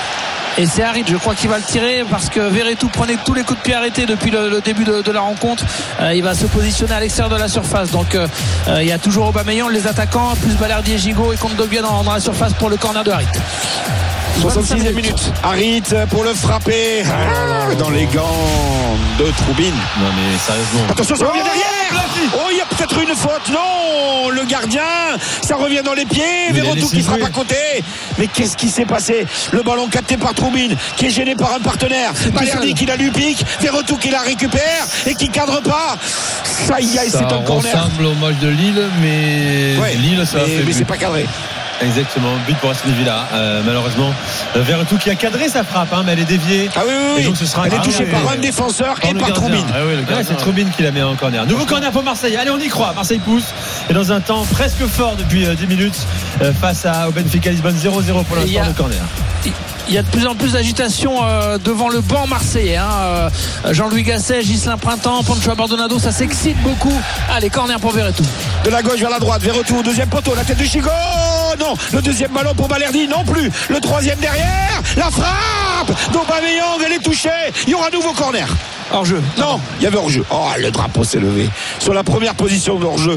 Et c'est Harit, je crois qu'il va le tirer parce que Verretou prenait tous les coups de pied arrêtés depuis le, le début de, de la rencontre. Euh, il va se positionner à l'extérieur de la surface. Donc euh, il y a toujours Aubameyang, les attaquants, plus Balerdi et Gigot et Kondogbia dans, dans la surface pour le corner de Harit. soixante-sixième minute. Harit pour le frapper ah, dans les gants de Troubine. Non mais sérieusement. Attention, ça revient derrière. Oh, il y a peut-être une faute. Non, le gardien, ça revient dans les pieds. Verretou qui frappe à côté. Mais qu'est-ce qui s'est passé? Le ballon capté par Troubine qui est gêné par un partenaire. Balerdi qui la lui pique. Verretou qui la récupère et qui cadre pas. Ça y est, c'est un corner. Ça ressemble au match de Lille, mais ouais, Lille, ça mais, a fait mais c'est pas cadré. Exactement, but pour Aston Villa. Euh, malheureusement, Verretou qui a cadré sa frappe, hein, mais elle est déviée. Ah oui, oui, oui. Et donc ce sera elle un est touchée par un défenseur et par Troubine. Ah oui, ouais, c'est Troubine qui la met en corner. Nouveau corner pour Marseille. Allez, on y croit. Marseille pousse. Et dans un temps presque fort depuis euh, dix minutes euh, face à, au Benfica Lisbonne, zéro zéro pour l'instant de corner. Il y a de plus en plus d'agitation euh, devant le banc marseillais. Hein. Euh, Jean-Louis Gasset, Ghislain Printemps, Pancho Bardonado, ça s'excite beaucoup. Allez, corner pour Verretou. De la gauche vers la droite, Verretou, deuxième poteau, la tête de Gigot. Non, le deuxième ballon pour Balerdi, non plus. Le troisième derrière, la frappe d'Aubameyang, elle est touchée. Il y aura un nouveau corner. Hors-jeu. Non, il y avait hors-jeu. Oh, le drapeau s'est levé. Sur la première position de hors-jeu.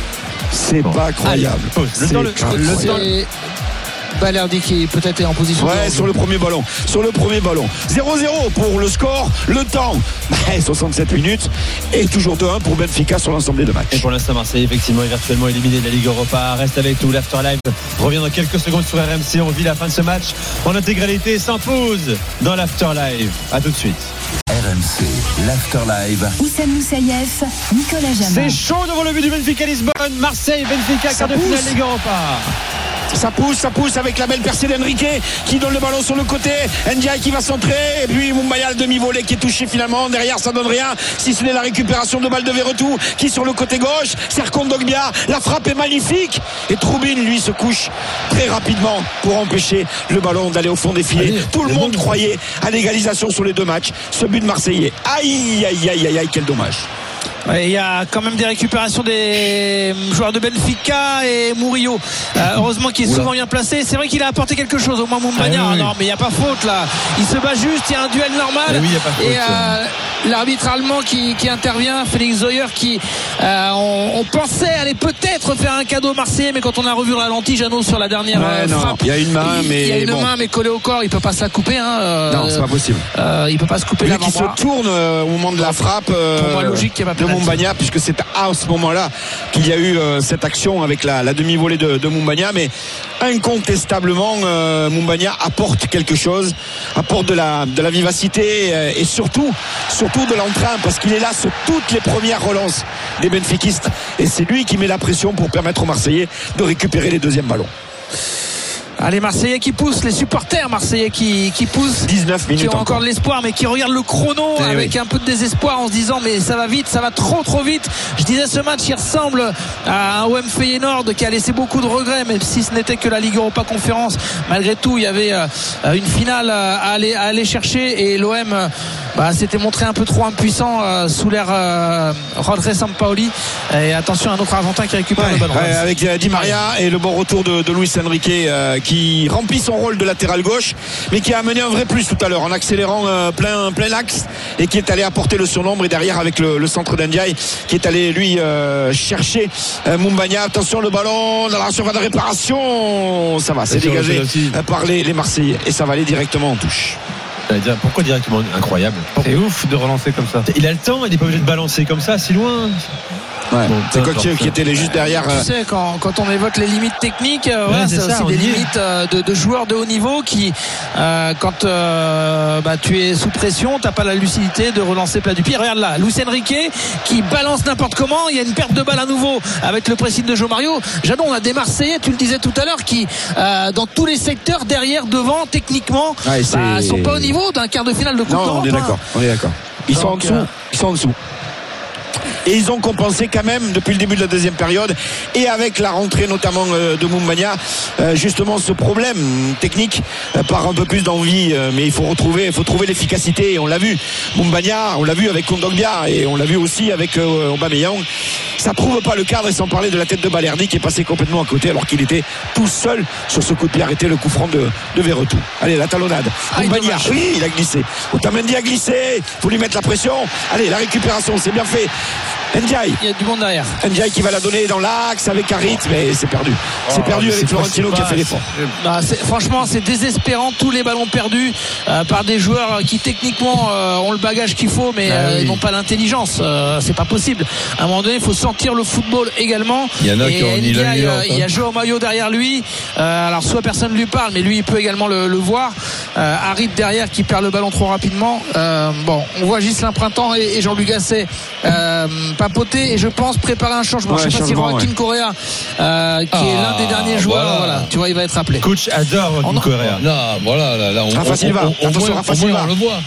C'est bon. Pas incroyable. Allez, le temps, le, le temps. Balerdi qui peut-être est en position. Ouais, sur le premier ballon. Sur le premier ballon. zéro zéro pour le score. Le temps, soixante-sept minutes. Et toujours deux un pour Benfica sur l'ensemble des deux matchs. Et pour l'instant, Marseille, effectivement, est virtuellement éliminé de la Ligue Europa. Reste avec nous. L'Afterlife revient dans quelques secondes sur R M C. On vit la fin de ce match en intégralité sans pause dans l'Afterlife. A tout de suite. R M C, l'Afterlife. Oussem Moussaïef, Nicolas Jamin. C'est chaud devant le but du Benfica Lisbonne. Marseille, Benfica, quart de finale Ligue Europa. Ça pousse, ça pousse avec la belle percée d'Enrique qui donne le ballon sur le côté. Ndiaye qui va centrer. Et puis Mumbaya, le demi-volée qui est touché finalement. Derrière, ça donne rien. Si ce n'est la récupération de balle de Verretou qui sur le côté gauche. C'est Kondogbia. La frappe est magnifique. Et Troubine, lui, se couche très rapidement pour empêcher le ballon d'aller au fond des filets. Allez, tout le monde bon. croyait à l'égalisation sur les deux matchs. Ce but marseillais. Aïe, aïe, aïe, aïe, aïe, quel dommage. Il y a quand même des récupérations des joueurs de Benfica et Murillo euh, heureusement qu'il est Oula. souvent bien placé. C'est vrai qu'il a apporté quelque chose au moins Mumbagna. Ah, oui, oui. Non mais il n'y a pas faute là. Il se bat juste, il y a un duel normal. Ah, oui, y a pas faute, et euh, l'arbitre allemand qui, qui intervient, Félix Zoyer, qui euh, on, on pensait aller peut-être faire un cadeau marseillais, mais quand on a revu le ralenti, Jeannot sur la dernière ouais, euh, non, frappe, il y a une main, il, mais il y a une bon. main mais collée au corps, il peut pas se la couper. Hein, euh, non, c'est pas possible. Euh, il peut pas se couper lui qui se tourne euh, au moment de la frappe euh, pour moi, logique qu'il y a pas de Mumbagna, puisque c'est à ce moment-là qu'il y a eu euh, cette action avec la, la demi-volée de, de Mumbagna, mais incontestablement euh, Mumbagna apporte quelque chose, apporte de la, de la vivacité euh, et surtout, surtout de l'entrain, parce qu'il est là sur toutes les premières relances des benfiquistes et c'est lui qui met la pression pour permettre aux Marseillais de récupérer les deuxièmes ballons. Allez, Marseillais qui poussent, les supporters Marseillais qui, qui poussent, dix-neuf minutes qui ont encore de l'espoir, mais qui regardent le chrono eh avec oui. un peu de désespoir en se disant mais ça va vite, ça va trop trop vite. Je disais ce match il ressemble à un O M Feyenoord qui a laissé beaucoup de regrets, même si ce n'était que la Ligue Europa Conférence. Malgré tout, il y avait euh, une finale à aller, à aller chercher et l'O M euh, bah, s'était montré un peu trop impuissant euh, sous l'ère euh, Rodriguez Sampaoli. Et attention, un autre Argentin qui récupère ouais, le ballon. Ouais, avec euh, Di Maria et le bon retour de, de Luis Enrique euh, qui remplit son rôle de latéral gauche, mais qui a amené un vrai plus tout à l'heure en accélérant euh, plein, plein axe et qui est allé apporter le surnombre. Et derrière avec le, le centre d'Ndiaye qui est allé lui euh, chercher euh, Mumbagna. Attention, le ballon dans la surface de réparation, ça va, c'est dégagé euh, par les, les Marseillais et ça va aller directement en touche. Pourquoi directement? Incroyable. C'est ouf de relancer comme ça. Il a le temps, il n'est pas obligé de balancer comme ça si loin. Ouais. Bon, c'est Coquille qui était juste derrière. Tu sais, quand, quand on évoque les limites techniques, euh, ouais, ouais, c'est, c'est aussi des limites euh, de, de joueurs de haut niveau qui, euh, quand euh, bah, tu es sous pression, t'as pas la lucidité de relancer plat du pied. Regarde là, Luis Enrique qui balance n'importe comment. Il y a une perte de balle à nouveau avec le pressing de João Mario. Jadon, on a des Marseillais, tu le disais tout à l'heure, qui euh, dans tous les secteurs, derrière, devant, techniquement, ouais, bah, sont pas au niveau d'un quart de finale de Coupe d'Europe. Non, on est d'accord. Hein. On est d'accord. Ils sont en Donc, dessous. euh, Ils sont en dessous. Et ils ont compensé quand même depuis le début de la deuxième période et avec la rentrée notamment euh, de Moumbagna euh, justement ce problème technique euh, par un peu plus d'envie euh, mais il faut retrouver il faut trouver l'efficacité et on l'a vu Moumbagna on l'a vu avec Kondogbia et on l'a vu aussi avec euh, Aubameyang. Ça trouve pas le cadre et sans parler de la tête de Balerdi qui est passé complètement à côté alors qu'il était tout seul sur ce coup de pied arrêté le coup franc de, de Verretou. Allez la talonnade Ah, Moumbagna oui il a glissé Otamendi a glissé faut lui mettre la pression. Allez la récupération c'est bien fait. Ndiaye. Il y a du monde derrière. Ndiaye qui va la donner dans l'axe avec Harit, mais c'est perdu. C'est Oh, perdu mais avec c'est Florentino pas- qui a fait l'effort. Bah, c'est- franchement, c'est désespérant. Tous les ballons perdus euh, par des joueurs qui techniquement euh, ont le bagage qu'il faut, mais Ah euh, oui. n'ont pas l'intelligence. Euh, c'est pas possible. À un moment donné, il faut sentir le football également. Il y en a Et qui ont ni l'un Ndiaye, ni euh, l'autre, il y a hein. Joao Mario derrière lui. Euh, alors soit personne ne lui parle, mais lui, il peut également le, le voir. Euh, Harit derrière qui perd le ballon trop rapidement. Euh, bon, on voit Ghislain Printemps et, et Jean-Luc Gasset euh, papoter et je pense préparer un changement. Ouais, je sais pas si changement, Joaquin ouais. Correa, euh, qui est Ah, l'un des derniers joueurs, voilà. voilà, tu vois, il va être appelé. Coach adore Joaquin On- Correa. Non, voilà, là, là on, Rafa on- Silva. on- au Attention, moins- Rafa au moins, Silva. on le voit.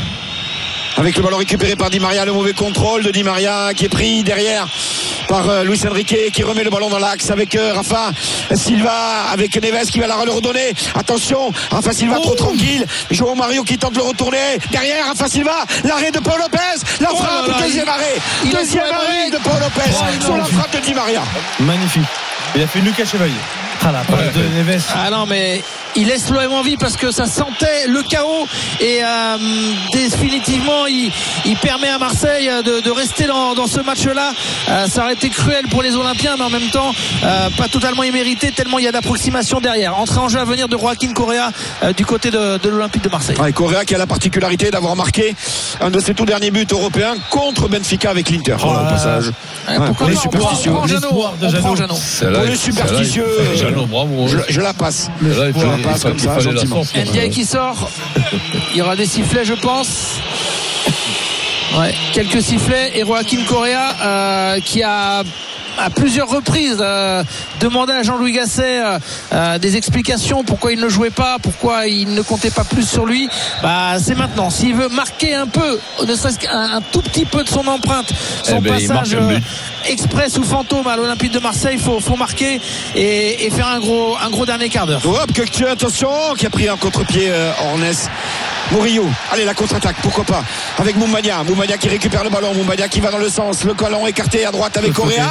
Avec le ballon récupéré par Di Maria, le mauvais contrôle de Di Maria qui est pris derrière par euh, Luis Enrique qui remet le ballon dans l'axe avec euh, Rafa Silva avec Neves qui va la le redonner. Attention, Rafa Silva trop tranquille. Joao Mario qui tente de le retourner. Derrière Rafa Silva, l'arrêt de Paul Lopez, la Oh frappe, là là, deuxième il- arrêt. il est Deuxième sur arrêt Emery. de Paul Lopez Oh, sur non. la frappe de Di Maria. Magnifique. Il a fait Lucas Chevalier. Ah la passe Ouais. de Neves. Ah non, mais il laisse l'O M en vie parce que ça sentait le chaos et euh, définitivement il, il permet à Marseille de, de rester dans, dans ce match-là. Euh, ça aurait été cruel pour les Olympiens, mais en même temps euh, pas totalement immérité tellement il y a d'approximation derrière. Entrée en jeu à venir de Joaquin Correa euh, du côté de, de l'Olympique de Marseille. Ouais, Correa qui a la particularité d'avoir marqué un de ses tout derniers buts européens contre Benfica avec l'Inter. Oh là au là. passage. Ouais, Ouais, pourquoi les pas, on prend- superstitieux. on prend Jeannot, L'espoir de on prend Jeannot. Jeannot. Celle-là, Pour les il- superstitieux, celle-là, il- Jeannot, bravo. Je, je la passe. Là, il Je la fallait, passe il comme ça, fallait la gentiment. sortir. Ndiaye qui sort. Il y aura des sifflets, je pense. Ouais, quelques sifflets. Et Joaquin Correa euh, qui a à plusieurs reprises euh, demandé à Jean-Louis Gasset euh, euh, des explications pourquoi il ne jouait pas, pourquoi il ne comptait pas plus sur lui. Bah c'est maintenant. S'il veut marquer un peu, ne serait-ce qu'un un tout petit peu de son empreinte, son Eh ben, il passage marque un but. euh, express ou fantôme à l'Olympique de Marseille, faut faut marquer et, et faire un gros un gros dernier quart d'heure. Hop, que attention, qui a pris un contre-pied euh, Ornes. Murillo, allez la contre-attaque, pourquoi pas avec Moumbagna, Moumbagna qui récupère le ballon, Moumbagna qui va dans le sens, le ballon écarté à droite avec Correa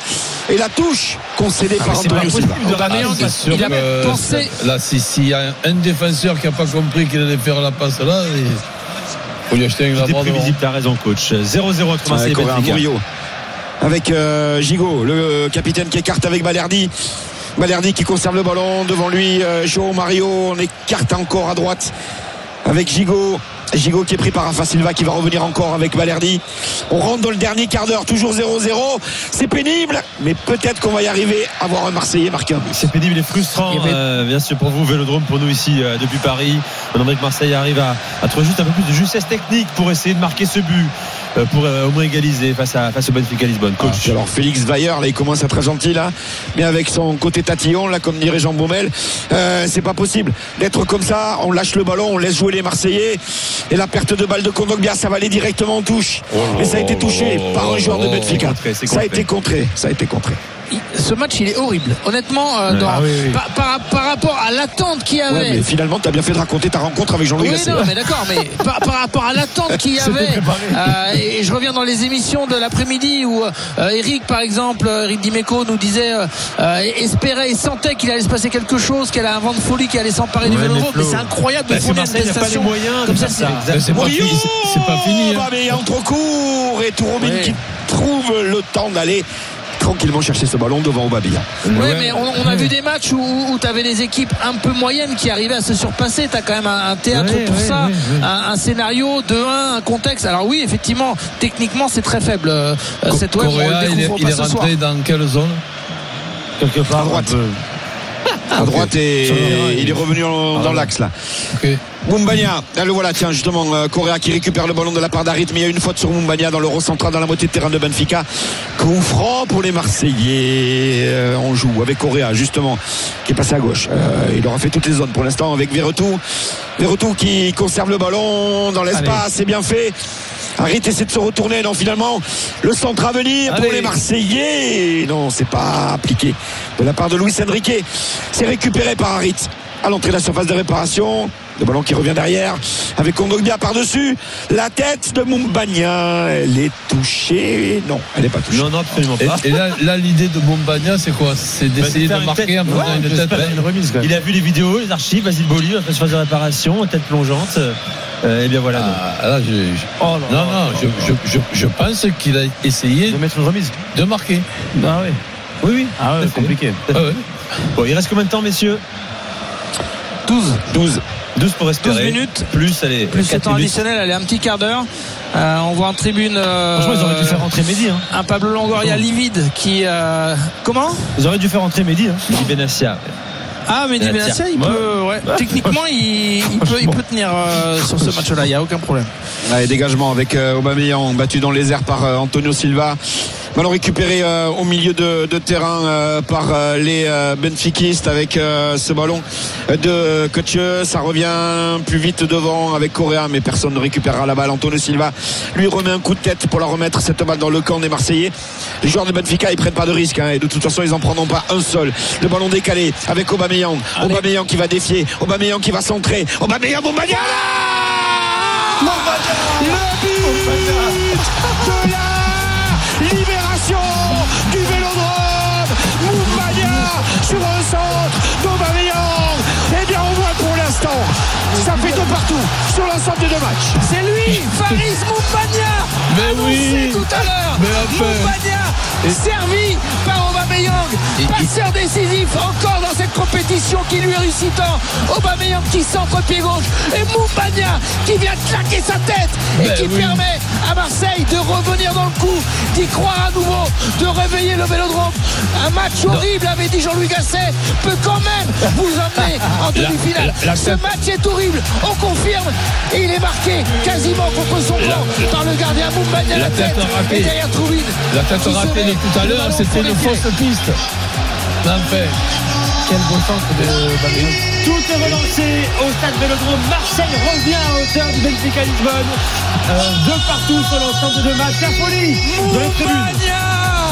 et la touche concédée par c'est pas Antonio Silva. possible de Ah, ramener c'est sûr il a que pensé- là, si- s'il y a un, un défenseur qui n'a pas compris qu'il allait faire la passe là, il faut lui acheter un C'était labrador. prévisible, t'as raison, coach. zéro zéro entre Marseille Ouais, et Correa, Benfica. Murillo avec euh, Gigot, le capitaine qui écarte avec Balerdi. Balerdi qui conserve le ballon devant lui, euh, Joao Mario, on écarte encore à droite avec Gigot. Gigot qui est pris par Rafa Silva qui va revenir encore avec Balerdi. On rentre dans le dernier quart d'heure, toujours zéro zéro. C'est pénible, mais peut-être qu'on va y arriver à voir un Marseillais marquer un but. C'est pénible et frustrant, Il y avait- euh, bien sûr pour vous, Vélodrome, pour nous ici euh, depuis Paris. On aimerait que Marseille arrive à, à trouver juste un peu plus de justesse technique pour essayer de marquer ce but, euh, pour euh, au moins égaliser face, à, face au Benfica Lisbonne. Coach. Ah, alors Félix Weyer, là il commence à être très gentil là, mais avec son côté tatillon là, comme dirait Jean Baumel, euh, c'est pas possible d'être comme ça. On lâche le ballon, on laisse jouer les Marseillais et la perte de balle de Kondogbia, ça va aller directement en touche. Et ça a été touché par un joueur de Benfica. contré, c'est Ça a contré. été contré, ça a été contré. Il- ce match il est horrible honnêtement euh, dans- Ah oui, oui. Par, par- par rapport à l'attente qu'il y avait. Ouais, mais finalement, t'as bien fait de raconter ta rencontre avec Jean-Louis Oui, Gasset. non, mais d'accord, mais par, par rapport à l'attente qu'il y avait, euh, et je reviens dans les émissions de l'après-midi où euh, Eric, par exemple, euh, Eric Dimeco nous disait, euh, euh, espérait et sentait qu'il allait se passer quelque chose, qu'elle a un vent de folie qui allait s'emparer du Ouais, Vélodrome, mais mais Flo, c'est incroyable de Bah, c'est fournir une Marseille n'a pas les prestation moyens comme de ça. faire ça. c'est- Mais c'est pas Murillo, fini, c'est- c'est pas fini. hein. Aubameyang trop court et Tourobin Ouais. qui trouve le temps d'aller tranquillement chercher ce ballon devant Aubameyang. Ouais, mais on, on a vu des matchs où, où tu avais des équipes un peu moyennes qui arrivaient à se surpasser. Tu as quand même un, un théâtre Ouais, pour ouais, ça, ouais, ouais. Un, un scénario de un, un contexte. Alors oui, effectivement, techniquement, c'est très faible. Euh, Co- cette web, on Correa, le il est, découvre il pas est ce soir. rentré dans quelle zone? Quelque part. À droite. un peu. À droite et Sur le terrain, il est revenu en- dans l'axe là. Ok. Moumbagna, ah, le voilà, tiens, justement, euh, Correa qui récupère le ballon de la part d'Harit, mais il y a une faute sur Moumbagna dans le rond central, dans la moitié de terrain de Benfica. Coup franc pour les Marseillais. Euh, on joue avec Correa, justement, qui est passé à gauche. Euh, il aura fait toutes les zones pour l'instant avec Verretou. Verretou qui conserve le ballon dans l'espace, c'est bien fait. Harit essaie de se retourner. Non, finalement, le centre à venir Allez. pour les Marseillais. Non, c'est pas appliqué de la part de Luis Enrique. C'est récupéré par Harit à l'entrée de la surface de réparation. Le ballon qui revient derrière avec Kondogbia par-dessus. La tête de Moumbagna, elle est touchée. Non, elle n'est pas touchée. Non, non, absolument pas. Et, et là, là, l'idée de Moumbagna, c'est quoi? C'est d'essayer Bah, de faire marquer en une faisant tête. une Ouais, tête. Une remise quand même. Il a vu les vidéos, les archives, Basile Boli, après phase de réparation, tête plongeante. Euh, et bien voilà. donc. Ah, là, je, je- Oh là non, là. non, je, je, je, je pense qu'il a essayé De mettre une remise. de marquer. Ah oui. Oui, oui. Ah ouais, Tout à fait. compliqué. Ah ouais. Bon, il reste combien de temps, messieurs? douze. douze. douze pour espérer. douze minutes. Plus, allez, Plus le quatre temps minutes. additionnel, elle est un petit quart d'heure. Euh, on voit en tribune euh, Franchement, ils auraient dû faire rentrer Mehdi. Hein. un Pablo Longoria livide qui. euh, Comment Ils auraient dû faire rentrer Mehdi. Hein. Mehdi Benassia. Ah, Mehdi Benatia. Benatia, il peut, ouais. Techniquement, il, il peut, il peut tenir euh, sur ce match-là, il n'y a aucun problème. Allez, dégagement avec euh, Aubameyang battu dans les airs par euh, Antonio Silva. Ballon récupéré euh, au milieu de, de terrain euh, par euh, les euh, benfiquistes avec euh, ce ballon de Coach. Ça revient plus vite devant avec Correa, mais personne ne récupérera la balle. Antonio Silva lui remet un coup de tête pour la remettre cette balle dans le camp des Marseillais. Les joueurs de Benfica, ils prennent pas de risque hein, et de toute façon ils en prendront pas un seul. Le ballon décalé avec Aubameyang. Allez. Aubameyang qui va défier. Aubameyang qui va centrer. Aubameyang, Moumbagna. Le but de la libération du Vélodrome. Moumbagna sur un centre d'Aubameyang. Eh bien on voit pour l'instant ça fait deux partout sur l'ensemble des deux matchs. C'est lui, Faris Moumbagna, Mais annoncé oui. tout à l'heure. Mais enfin. Moumbagna, servi par Aubameyang, Et- passeur décisif encore dans cette compétition qui lui réussit tant. Aubameyang qui centre pied gauche et Moumbagna qui vient claquer sa tête et Ben qui oui. permet à Marseille de revenir dans le coup, d'y croire à nouveau, de réveiller le Vélodrome. Un match horrible, avait dit Jean-Louis Gasset, peut quand même vous emmener en demi-finale. la- la Ce tête- match est horrible, on confirme, et il est marqué quasiment contre son camp par le gardien Moumbagna. la La tête tête ratée. et derrière Trouville. La tête Qui se ratée de met tout à le l'heure, ballon c'était pour une les pieds. fausse piste. Enfin, Quel beau centre de Aubameyang. Tout est relancé au stade Vélodrome. Marseille revient à hauteur du Benfica Lisbonne. Euh, de partout sur l'ensemble de deux matchs. La folie dans les tribunes. Moumbagna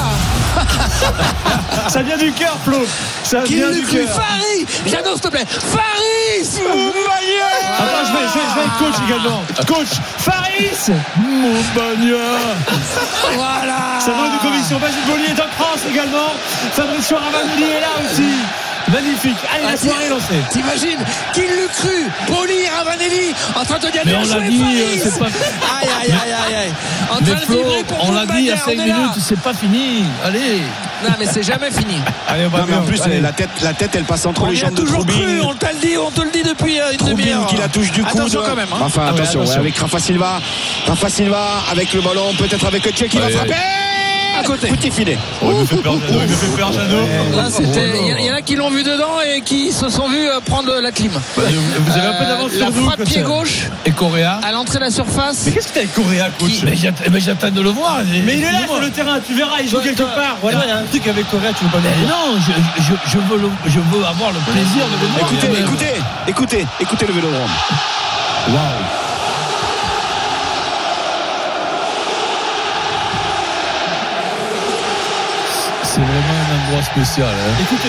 Ça vient du cœur, Flo. Ça Qui vient l'eût du cru? cœur. Faris, Jeannot, s'il te plaît. Faris Moumbagna. Attends, je vais, je vais, je vais être coach également. Coach Faris Moumbagna. Voilà. Ça va de commission. Basile Boli est en France également. Fabricio Ravanelli est là aussi. Magnifique. Allez, Ah, la soirée est lancée. T'imagines qui l'eût cru? Poli, Ravanelli en train de dire mais bien on l'a joué, dit, Faris. euh, c'est pas. Aïe aïe aïe aïe aïe. En Mais train de Flo, vibrer pour on l'a dit il y a Moumbagna, cinq on est là. minutes, c'est pas fini. Allez. Non mais c'est jamais fini. Allez, Non, mais en Aubameyang. plus Allez. la tête, la tête elle passe entre On les y a jambes de toujours cru, Troubine. on te le dit, on te le dit depuis euh, une Troubine demi-heure. qui la touche du coude. Attention quand même. Hein. Enfin Ah ouais, attention, attention. ouais, avec Rafa Silva. Rafa Silva avec le ballon, peut-être avec Tchèque qui va Ouais, frapper. À côté. Petit filet. Oh, il me fait peur, Jeannot. Il me fait peur, Jeannot. Là c'était, il y, il y en a qui l'ont vu dedans et qui se sont vus euh, prendre la clim. Vous avez un peu d'avance Euh, sur La nous. frappe coach. pied gauche Et Correa. à l'entrée de la surface. Mais qu'est-ce que t'as avec Correa, coach? Mais j'attends, mais j'attends de le voir. Mais il est là sur le terrain, tu verras, il joue Toi, quelque toi, part. Voilà, Voilà. il y a un truc avec Correa, tu veux pas nous Mais dire. non, je, je, je, veux le- je veux avoir le plaisir de le voir. Écoutez, quand même. écoutez, écoutez, écoutez le Vélodrome. C'est vraiment un endroit spécial. Hein. Écoutez.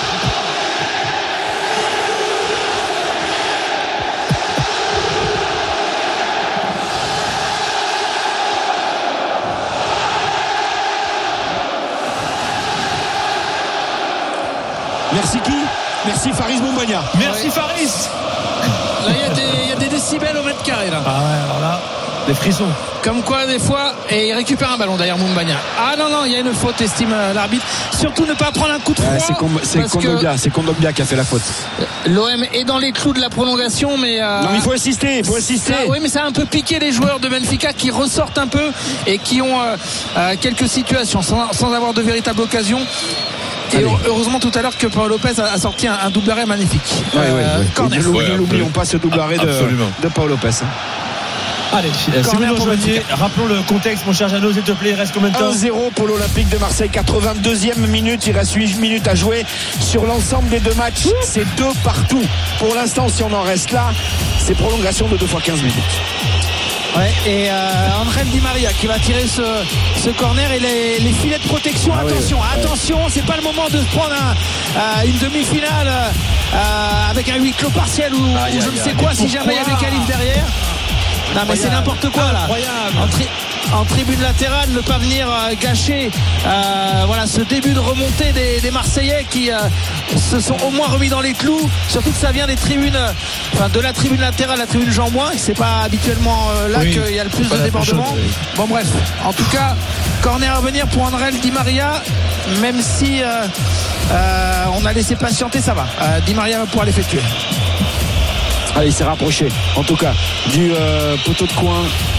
Merci qui? Merci Faris Moumbagna. Merci Faris. Là il y, a des- il y a des décibels au mètre carré là. Ah ouais, alors là, les frissons. Comme quoi, des fois, et il récupère un ballon d'ailleurs, Moumbagna. Ah non, non, il y a une faute, estime euh, l'arbitre. Surtout ne pas prendre un coup de froid. Ouais, c'est Com- c'est parce que Kondogbia, c'est Kondogbia qui a fait la faute. l'O M est dans les clous de la prolongation, mais. euh, Non, mais il faut insister, il faut insister. ça, oui, mais ça a un peu piqué les joueurs de Benfica qui ressortent un peu et qui ont euh, euh, quelques situations sans, sans avoir de véritable occasion. Et Allez. heureusement tout à l'heure que Paul Lopez a, a sorti un, un double arrêt magnifique. Ouais, ouais, Euh, ouais. corner. Ne l'oublie- Ouais, ne l'oublions pas ce double arrêt de, Absolument. de Paul Lopez. Allez, si vous Corner nous pour rejoignez, rappelons le contexte, mon cher Jeannot, s'il te plaît, il reste combien de temps? un zéro pour l'Olympique de Marseille, quatre-vingt-deuxième minute, il reste huit minutes à jouer sur l'ensemble des deux matchs, c'est deux partout. Pour l'instant, si on en reste là, c'est prolongation de deux fois quinze minutes. Ouais, et euh, Angel Di Maria qui va tirer ce, ce corner et les, les filets de protection. Ah attention, ouais, attention, ouais. C'est pas le moment de se prendre un, euh, une demi-finale euh, avec un huis clos partiel ou, aïe, ou je aïe, ne sais aïe, quoi si jamais il y avait qualif derrière. Non mais c'est n'importe quoi là. En, tri- en tribune latérale, ne pas venir euh, gâcher euh, voilà, ce début de remontée des, des Marseillais qui euh, se sont au moins remis dans les clous. Surtout que ça vient des tribunes, euh, enfin de la tribune latérale, la tribune Jean Moin. C'est pas habituellement euh, là oui, qu'il y a le plus de débordements. Chose, oui. Bon bref, en tout cas, corner à venir pour Angel Di Maria, même si euh, euh, on a laissé patienter, ça va. Euh, Di Maria va pouvoir l'effectuer. Allez, il s'est rapproché, en tout cas, du euh, poteau de coin,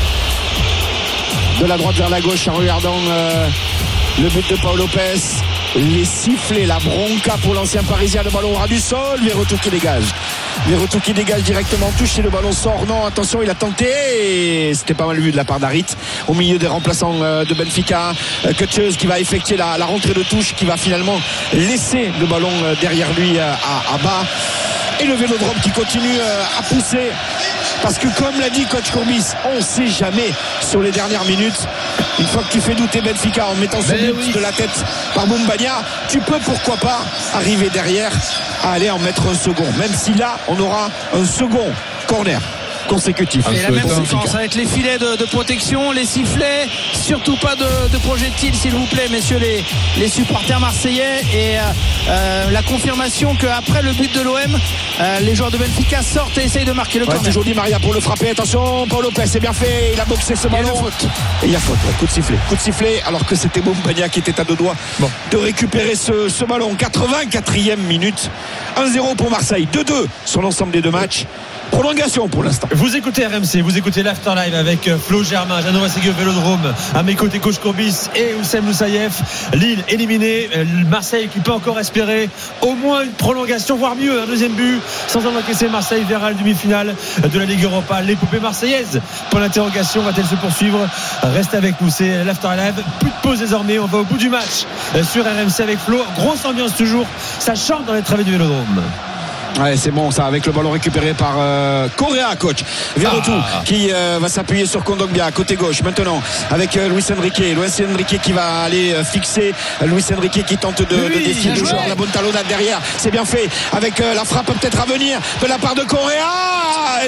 de la droite vers la gauche, en regardant euh, le but de Paul Lopez. Les sifflets, la bronca pour l'ancien Parisien, le ballon aura du sol, Verretou qui dégage. Verretou qui dégage directement, touche et le ballon sort. Non, attention, il a tenté et c'était pas mal vu de la part d'Harit. Au milieu des remplaçants de Benfica, Kutcheus qui va effectuer la, la rentrée de touche, qui va finalement laisser le ballon derrière lui à, à bas. Et le Vélodrome qui continue à pousser, parce que comme l'a dit coach Courbis, on ne sait jamais sur les dernières minutes. Une fois que tu fais douter Benfica en mettant son but oui. de la tête par Moumbagna, tu peux pourquoi pas arriver derrière à aller en mettre un second, même si là on aura un second corner consécutif. Et la même séquence avec les filets de, de protection, les sifflets, surtout pas de, de projectiles s'il vous plaît messieurs les, les supporters marseillais, et euh, la confirmation qu'après le but de l'O M euh, les joueurs de Benfica sortent et essayent de marquer le ouais, corner. Toujours Di Maria pour le frapper, attention, Paul Lopez, c'est bien fait, il a boxé ce ballon. Et il y a faute, coup de sifflet, coup de sifflet alors que c'était Moumbagna qui était à deux doigts bon. de récupérer ce, ce ballon. quatre-vingt-quatrième minute, un zéro pour Marseille, deux deux sur l'ensemble des deux matchs. Prolongation pour l'instant. Vous écoutez R M C, vous écoutez l'After Live avec Flo Germain, Jeannot Vasséguier au Vélodrome, à mes côtés coach Courbis et Oussem Loussaïef. Lille éliminé, Marseille qui peut encore espérer au moins une prolongation, voire mieux un deuxième but, sans en encaisser. Marseille verra la demi-finale de la Ligue Europa. L'épopée marseillaise, pour l'interrogation, va-t-elle se poursuivre? Reste avec nous, c'est l'After Live, plus de pause désormais, on va au bout du match sur R M C avec Flo. Grosse ambiance toujours, ça chante dans les travées du Vélodrome. Ouais, c'est bon ça, avec le ballon récupéré par euh, Correa, coach Verretou ah. qui euh, va s'appuyer sur Kondogbia côté gauche maintenant avec euh, Luis Enrique Luis Enrique qui va aller euh, fixer euh, Luis Enrique qui tente de, oui, de défier le joueur, la bonne talonnade derrière, c'est bien fait avec euh, la frappe peut-être à venir de la part de Correa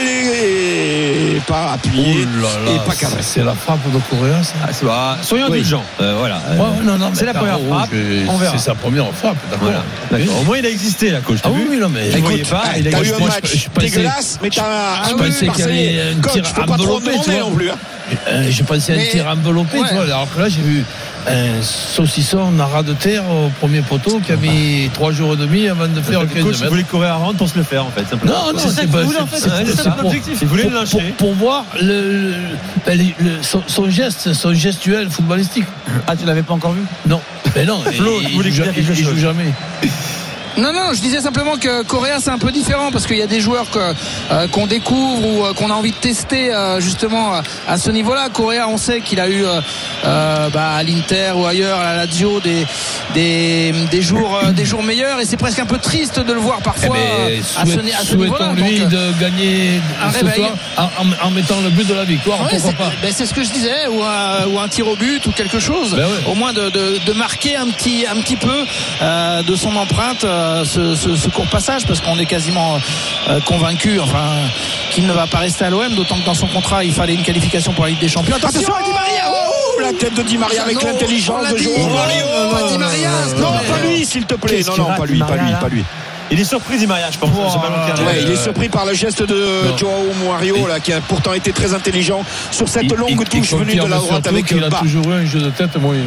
et, et pas appuyé là là, et pas cadré. C'est la frappe de Correa ça ah, c'est bah, soyons indulgents oui. euh, voilà ouais, non, non, c'est la première frappe on verra. C'est sa première frappe d'accord, voilà. d'accord. Au moins il a existé la coach, ah oui, oui non mais pas, ah, il a eu un match je, je dégueulasse, mais t'as je un pensais qu'il y avait un tir enveloppé, tu vois. Non plus, hein. euh, je pensais à un tir enveloppé, ouais. tu vois. Alors que là, j'ai vu un saucisson Nara de terre au premier poteau qui a mis trois jours et demi avant de faire quinze mètres. Il voulait courir à rendre pour se le faire en fait. Simplement. Non, non, c'est, c'est, c'est pas, voulait, en fait, c'est, c'est, c'est ça l'objectif. Il voulait le lâcher pour, pour voir le, le, le, le son, son geste, son gestuel footballistique. Ah, tu l'avais pas encore vu? Non, mais non. Flo, il, il, il, il joue jamais. Non, non, je disais simplement que Correa c'est un peu différent parce qu'il y a des joueurs que, euh, qu'on découvre ou euh, qu'on a envie de tester euh, justement euh, à ce niveau-là. Correa, on sait qu'il a eu euh, euh, bah, à l'Inter ou ailleurs, à la Lazio, des, des, des, jours, euh, des jours meilleurs et c'est presque un peu triste de le voir parfois eh ben, à ce, à ce niveau-là. Souhaitons-lui donc, de gagner un ce réveil. soir en, en mettant le but de la victoire. Ouais, pourquoi c'est, pas ben c'est ce que je disais, ou un, ou un tir au but ou quelque chose. Ben ouais. Au moins de, de, de marquer un petit, un petit peu euh, de son empreinte euh, ce, ce, ce court passage parce qu'on est quasiment euh, convaincu enfin qu'il ne va pas rester à l'O M, d'autant que dans son contrat il fallait une qualification pour la Ligue des Champions. Attention, attention à Di Maria. Oh, la tête de Di Maria avec non, l'intelligence de jouer. Pas Di Maria. Non, pas lui s'il te plaît. Non, non, pas lui, pas lui, pas lui. Il est surpris Di Maria, je pense. Oh, ouais, il est surpris par le geste de non. Joao Mario là, qui a pourtant été très intelligent sur cette il, longue il, touche il venue de la droite avec il a bas. toujours eu un jeu de tête moyen.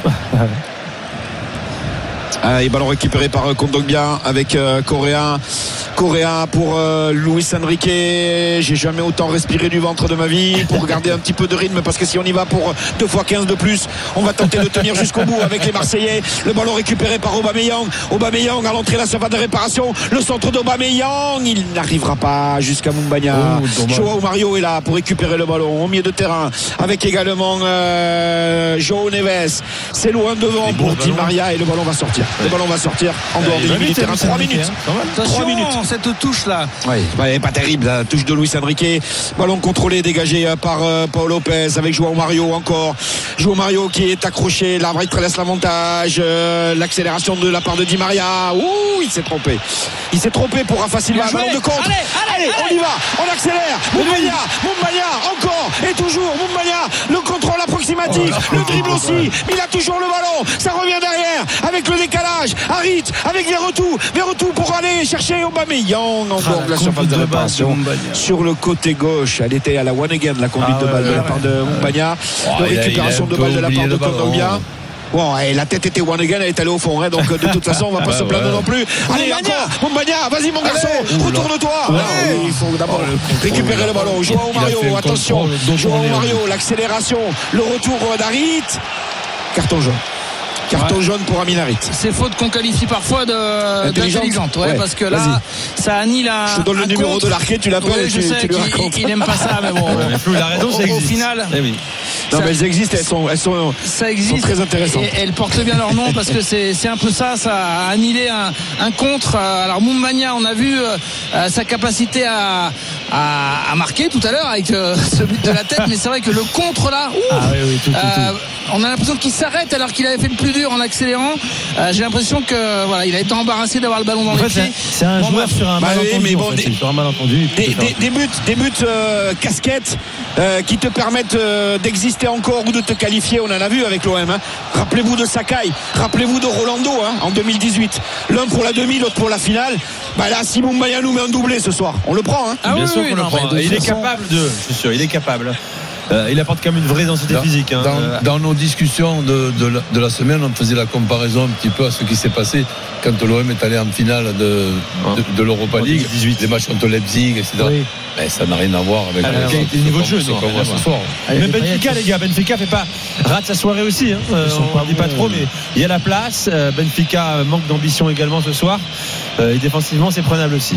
Ah, et ballon récupéré par Kondogbia avec euh, Correa. Correa pour euh, Luis Enrique. J'ai jamais autant respiré du ventre de ma vie pour garder un petit peu de rythme parce que si on y va pour deux fois quinze de plus, on va tenter de tenir jusqu'au bout avec les Marseillais. Le ballon récupéré par Aubameyang. Aubameyang à l'entrée, la surface de réparation. Le centre d'Aubameyang, il n'arrivera pas jusqu'à Moumbagna. Oh, Joao Mario est là pour récupérer le ballon au milieu de terrain avec également euh, Joao Neves. C'est loin devant pour Di Maria et le ballon va sortir. Le ballon va sortir en dehors des limites du terrain. trois minutes. trois minutes. cette touche là. Oui, ouais, pas terrible, la touche de Luis Enrique. Ballon contrôlé, dégagé par euh, Paul Lopez avec João Mario encore. João Mario qui est accroché, l'arbitre laisse l'avantage, euh, l'accélération de la part de Di Maria. Ouh, il s'est trompé. Il s'est trompé pour Rafa Silva. Ballon de contre. Allez, allez, allez, on y va, on accélère. Moumbagna, Moumbagna, encore et toujours Moumbagna, le contrôle approximatif, oh, le dribble aussi, mais il a toujours le ballon. Ça revient derrière avec le décalage. Harit avec Verretou, Verretou pour aller chercher Aubameyang en dehors de la surface de réparation sur le côté gauche. Elle était à la one again, la conduite ah, de balle ouais, de la ouais, part de ouais. Moumbagna, Oh, de récupération de balle de la part de Kondogbia. Bon, et la tête était one again, elle est allée au fond, hein, donc de toute façon, on va pas bah, se plaindre ouais. non plus. Allez, encore, Moumbagna, vas-y mon garçon, retourne-toi. Ouais. Ouais, il faut d'abord récupérer le ballon. João Mario, attention, João Mario, l'accélération, le retour d'Harit. Carton jaune. Carton ouais. jaune pour Amin Harit. C'est faute qu'on qualifie parfois de, d'intelligente, ouais, ouais, parce que là, vas-y. Ça annule un. Je te donne le numéro compte. De l'arquet, tu l'appelles ouais, et tu, tu lui racontes. Il, il aime pas ça, mais bon. Ouais, mais Flou, il a raison, au, ça existe. Au final. Eh oui. Non, ça, mais elles existent, elles sont, elles sont, ça existe, sont très intéressantes. Et elles portent bien leur nom parce que c'est, c'est un peu ça, ça a annihilé un, un contre. Alors Moumbagna, on a vu euh, sa capacité à, à, à marquer tout à l'heure avec euh, ce but de la tête, mais c'est vrai que le contre là, ouf, ah, oui, oui, tout, tout, euh, tout. on a l'impression qu'il s'arrête alors qu'il avait fait le plus dur en accélérant. Euh, j'ai l'impression que voilà, il a été embarrassé d'avoir le ballon dans en les fait, pieds. C'est un bon, joueur bah, sur un bah malentendu. Oui, mais bon, en fait, des, sur un malentendu. Des, des, des buts, des buts euh, casquettes euh, qui te permettent euh, d'exister encore ou de te qualifier. On en a vu avec l'O M. Hein. Rappelez-vous de Sakai, rappelez-vous de Rolando hein, en deux mille dix-huit. L'un pour la demi, l'autre pour la finale. Bah là, si Moumbagna nous met un doublé ce soir, on le prend. Hein. Ah bien oui, sûr oui, qu'on non, le prend. Il est capable de, je suis sûr, il est capable. Euh, il apporte quand même une vraie densité dans, physique. Hein. Dans, euh, dans nos discussions de, de, la, de la semaine, on faisait la comparaison un petit peu à ce qui s'est passé quand l'O M est allé en finale de, de, de l'Europa League, dix-huit les matchs contre Leipzig, et cetera. Oui. Mais ça n'a rien à voir avec ah, le niveau de jeu ce soir. Même Benfica, les gars, Benfica fait pas rate sa soirée aussi. Hein. Euh, on ne dit pas trop, mais il y a la place. Euh, Benfica manque d'ambition également ce soir. Euh, et défensivement, c'est prenable aussi.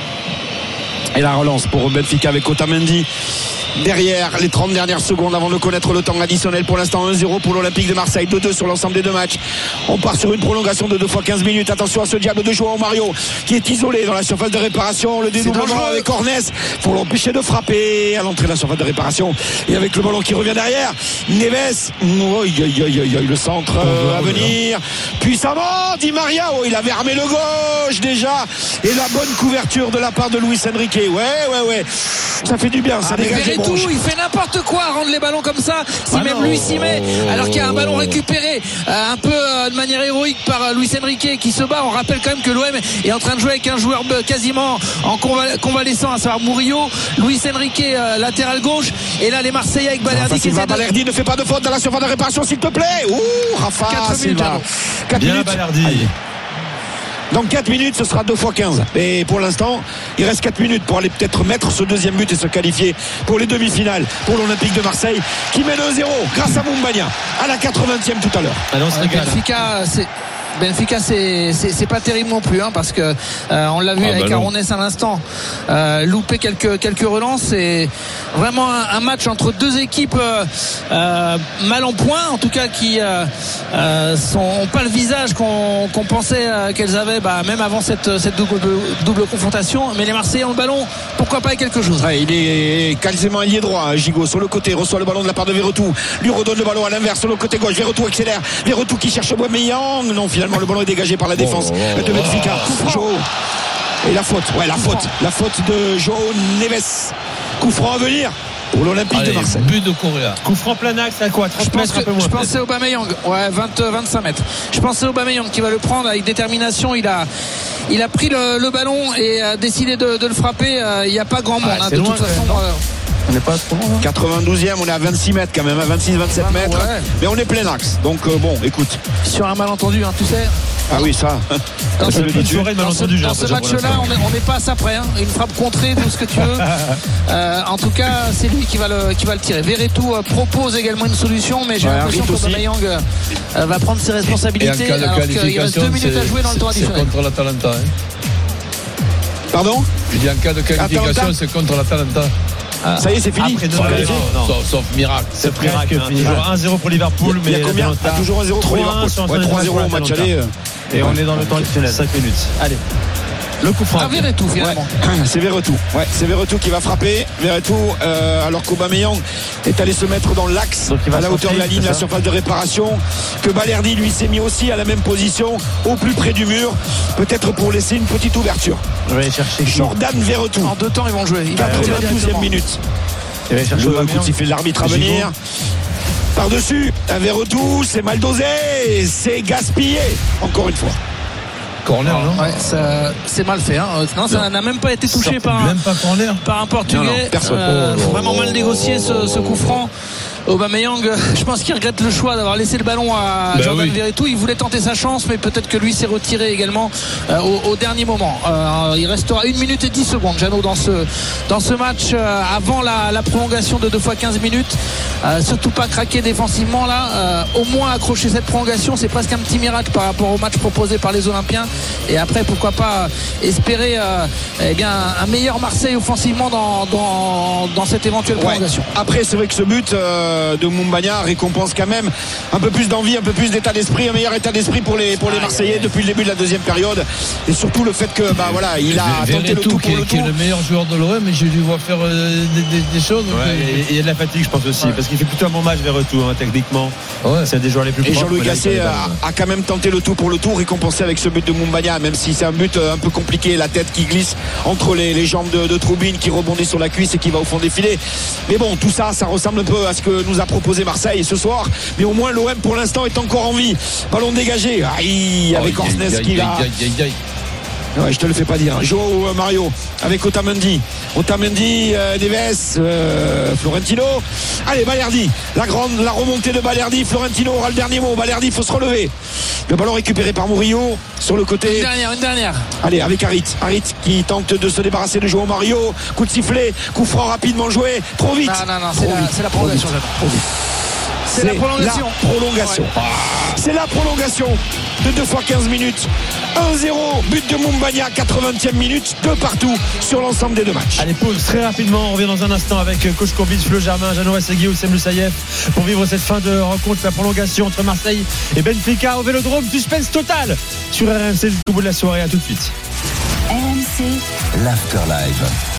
Et la relance pour Benfica avec Otamendi. Derrière les trente dernières secondes avant de connaître le temps additionnel. Pour l'instant un zéro pour l'Olympique de Marseille, deux deux sur l'ensemble des deux matchs. On part sur une prolongation de deux fois quinze minutes. Attention à ce diable de João Mario qui est isolé dans la surface de réparation. Le dédoublement avec Ornès pour l'empêcher de frapper à l'entrée de la surface de réparation. Et avec le ballon qui revient derrière, Neves, oh, y, y, y, y, y, le centre euh, à venir puissamment. Di Maria, oh, il avait armé le gauche déjà. Et la bonne couverture de la part de Luis Enrique. Ouais, ouais, ouais. Ça fait du bien, ça ah, dégage. Tout, il fait n'importe quoi à rendre les ballons comme ça. Si ah même non. lui s'y met, alors qu'il y a un ballon récupéré euh, un peu euh, de manière héroïque par euh, Luis Enrique qui se bat. On rappelle quand même que l'O M est en train de jouer avec un joueur quasiment en conval- convalescent, à savoir Murillo. Luis Enrique euh, latéral gauche, et là les Marseillais avec Balerdi Rafa qui Silva, de... Balerdi ne fait pas de faute dans la surface de réparation s'il te plaît. Ouh, Rafa quatre Silva. quatre minutes. Bien Balerdi. Allez. Dans quatre minutes, ce sera deux fois quinze. Et pour l'instant, il reste quatre minutes pour aller peut-être mettre ce deuxième but et se qualifier pour les demi-finales pour l'Olympique de Marseille qui mène un zéro grâce à Moumbagna à la quatre-vingtième tout à l'heure. Ah non, c'est Benfica, c'est... Benfica c'est, c'est, c'est pas terrible non plus hein, parce que euh, on l'a vu ah, avec bah Aronès à l'instant euh, louper quelques, quelques relances. C'est vraiment un, un match entre deux équipes euh, euh, mal en point, en tout cas qui euh, euh, sont pas le visage qu'on, qu'on pensait euh, qu'elles avaient bah, même avant cette, cette double, double confrontation. Mais les Marseillais ont le ballon, pourquoi pas avec quelque chose. Ouais, il est quasiment allié droit. Gigot sur le côté reçoit le ballon de la part de Verretou, lui redonne le ballon à l'inverse sur le côté gauche. Verretou accélère, Verretou qui cherche Aubameyang, non finalement le ballon est dégagé par la défense oh, oh, oh, de Benfica. Joao. Et la faute, ouais, la faute, la faute de Joao Neves. Coup franc à venir pour l'Olympique Allez, de Marseille. But de Correa. Coup franc plein axe à quoi trente mètres, un peu moins. Je pensais Aubameyang, ouais, vingt, vingt-cinq mètres. Je pensais Aubameyang qui va le prendre avec détermination. Il a, il a pris le, le ballon et a décidé de, de le frapper. Il n'y a pas grand monde. Ah, hein, de loin, toute façon. On n'est pas trop loin. quatre-vingt-douzième, on est à vingt-six mètres quand même, à vingt-six vingt-sept ah, mètres. Ouais. Mais on est plein axe. Donc euh, bon, écoute. Sur un malentendu, hein, tu sais. Ah oui, ça. Dans ce, dans ce, dans ce match-là, on n'est pas à ça près. Hein. Une frappe contrée, tout ce que tu veux. Euh, en tout cas, c'est lui qui va le, qui va le tirer. Verretou euh, propose également une solution, mais j'ai ouais, l'impression qu'Aubameyang euh, va prendre ses responsabilités. Et en cas de alors qualification, qu'il reste deux minutes à jouer dans le temps additionnel. C'est contre l'Atalanta. Hein. Pardon ? Je dis en cas de qualification, Atalanta. C'est contre l'Atalanta. Ah. Ça y est, c'est fini. Après, sauf, non, non. Sauf, sauf miracle. C'est, c'est miracle. Hein. Toujours un zéro pour Liverpool. Il y a, mais il y a combien ah, toujours un zéro pour Liverpool. Ouais, trois zéro au match aller. Et on est dans le temps additionnel. cinq minutes. Allez. Le coup franc. Ah, Verretou finalement. Ouais. C'est Verretou. Ouais, c'est Verretou qui va frapper. Verretou, euh, alors qu'Aubameyang est allé se mettre dans l'axe, à la hauteur de la ligne, la surface de réparation. Que Balerdi, lui, s'est mis aussi à la même position, au plus près du mur, peut-être pour laisser une petite ouverture. Je vais aller chercher Jordan Verretou. En deux temps, ils vont jouer. quatre-vingt-douzième minute. Le coup de sifflet de l'arbitre à venir. Par-dessus, un Verretou, c'est mal dosé, c'est gaspillé, encore une fois. Corner, non ouais, ça, c'est mal fait. Hein. Non, ça n'a même pas été touché ça par un, même pas corner. par un Portugais. Non, non, personne. Euh, faut vraiment mal négocier ce, ce coup franc. Aubameyang, je pense qu'il regrette le choix d'avoir laissé le ballon à ben Jordan oui. Verretou. Il voulait tenter sa chance, mais peut-être que lui s'est retiré également euh, au, au dernier moment. Euh, il restera une minute et dix secondes, Jeannot, dans ce, dans ce match euh, avant la, la prolongation de deux fois quinze minutes. Euh, surtout pas craquer défensivement là. Euh, au moins accrocher cette prolongation, c'est presque un petit miracle par rapport au match proposé par les Olympiens. Et après, pourquoi pas espérer euh, eh bien, un meilleur Marseille offensivement dans, dans, dans cette éventuelle prolongation. Ouais. Après, c'est vrai que ce but euh, de Moumbagna récompense quand même un peu plus d'envie, un peu plus d'état d'esprit, un meilleur état d'esprit pour les, pour les Marseillais depuis le début de la deuxième période, et surtout le fait que bah voilà, il a tenté le tout pour le tout. Qui est le meilleur joueur de l'O M, mais je lui vois faire euh, des, des, des choses. Ouais, et il y a de la fatigue, je pense aussi, ouais. Parce qu'il fait plutôt un bon match vers retour, hein, techniquement. Ouais. C'est un des joueurs les plus propres. Et Jean-Louis Gasset a, a quand même tenté le tout pour le tout, récompensé avec ce but de Moumbagna, même si c'est un but un peu compliqué, la tête qui glisse entre les, les jambes de, de Troubine, qui rebondit sur la cuisse et qui va au fond des filets. Mais bon, tout ça, ça ressemble un peu à ce que nous a proposé Marseille ce soir, mais au moins l'O M pour l'instant est encore en vie. Ballon dégagé, aïe, avec Orsnes qui là. Ouais, je te le fais pas dire. Joao Mario avec Otamendi. Otamendi, euh, Neves, euh, Florentino. Allez, Balerdi. La grande, la remontée de Balerdi. Florentino aura le dernier mot. Balerdi, il faut se relever. Le ballon récupéré par Murillo sur le côté. Une dernière, une dernière. Allez, avec Harit. Harit qui tente de se débarrasser de Joao Mario. Coup de sifflet, coup franc rapidement joué. Trop vite. Non, non, non, c'est, la, c'est la prolongation. Trop vite. C'est, c'est la prolongation. La prolongation. Ouais. C'est la prolongation de deux fois quinze minutes. un zéro, but de Moumbagna, quatre-vingtième minute, deux partout sur l'ensemble des deux matchs. Allez, pause très rapidement. On revient dans un instant avec coach Courbis, Flo Germain, Jeannot Rességui, Oussem Loussaïef pour vivre cette fin de rencontre, la prolongation entre Marseille et Benfica au Vélodrome. Suspense total sur R M C jusqu'au bout de la soirée. À tout de suite. R M C l'Afterlife.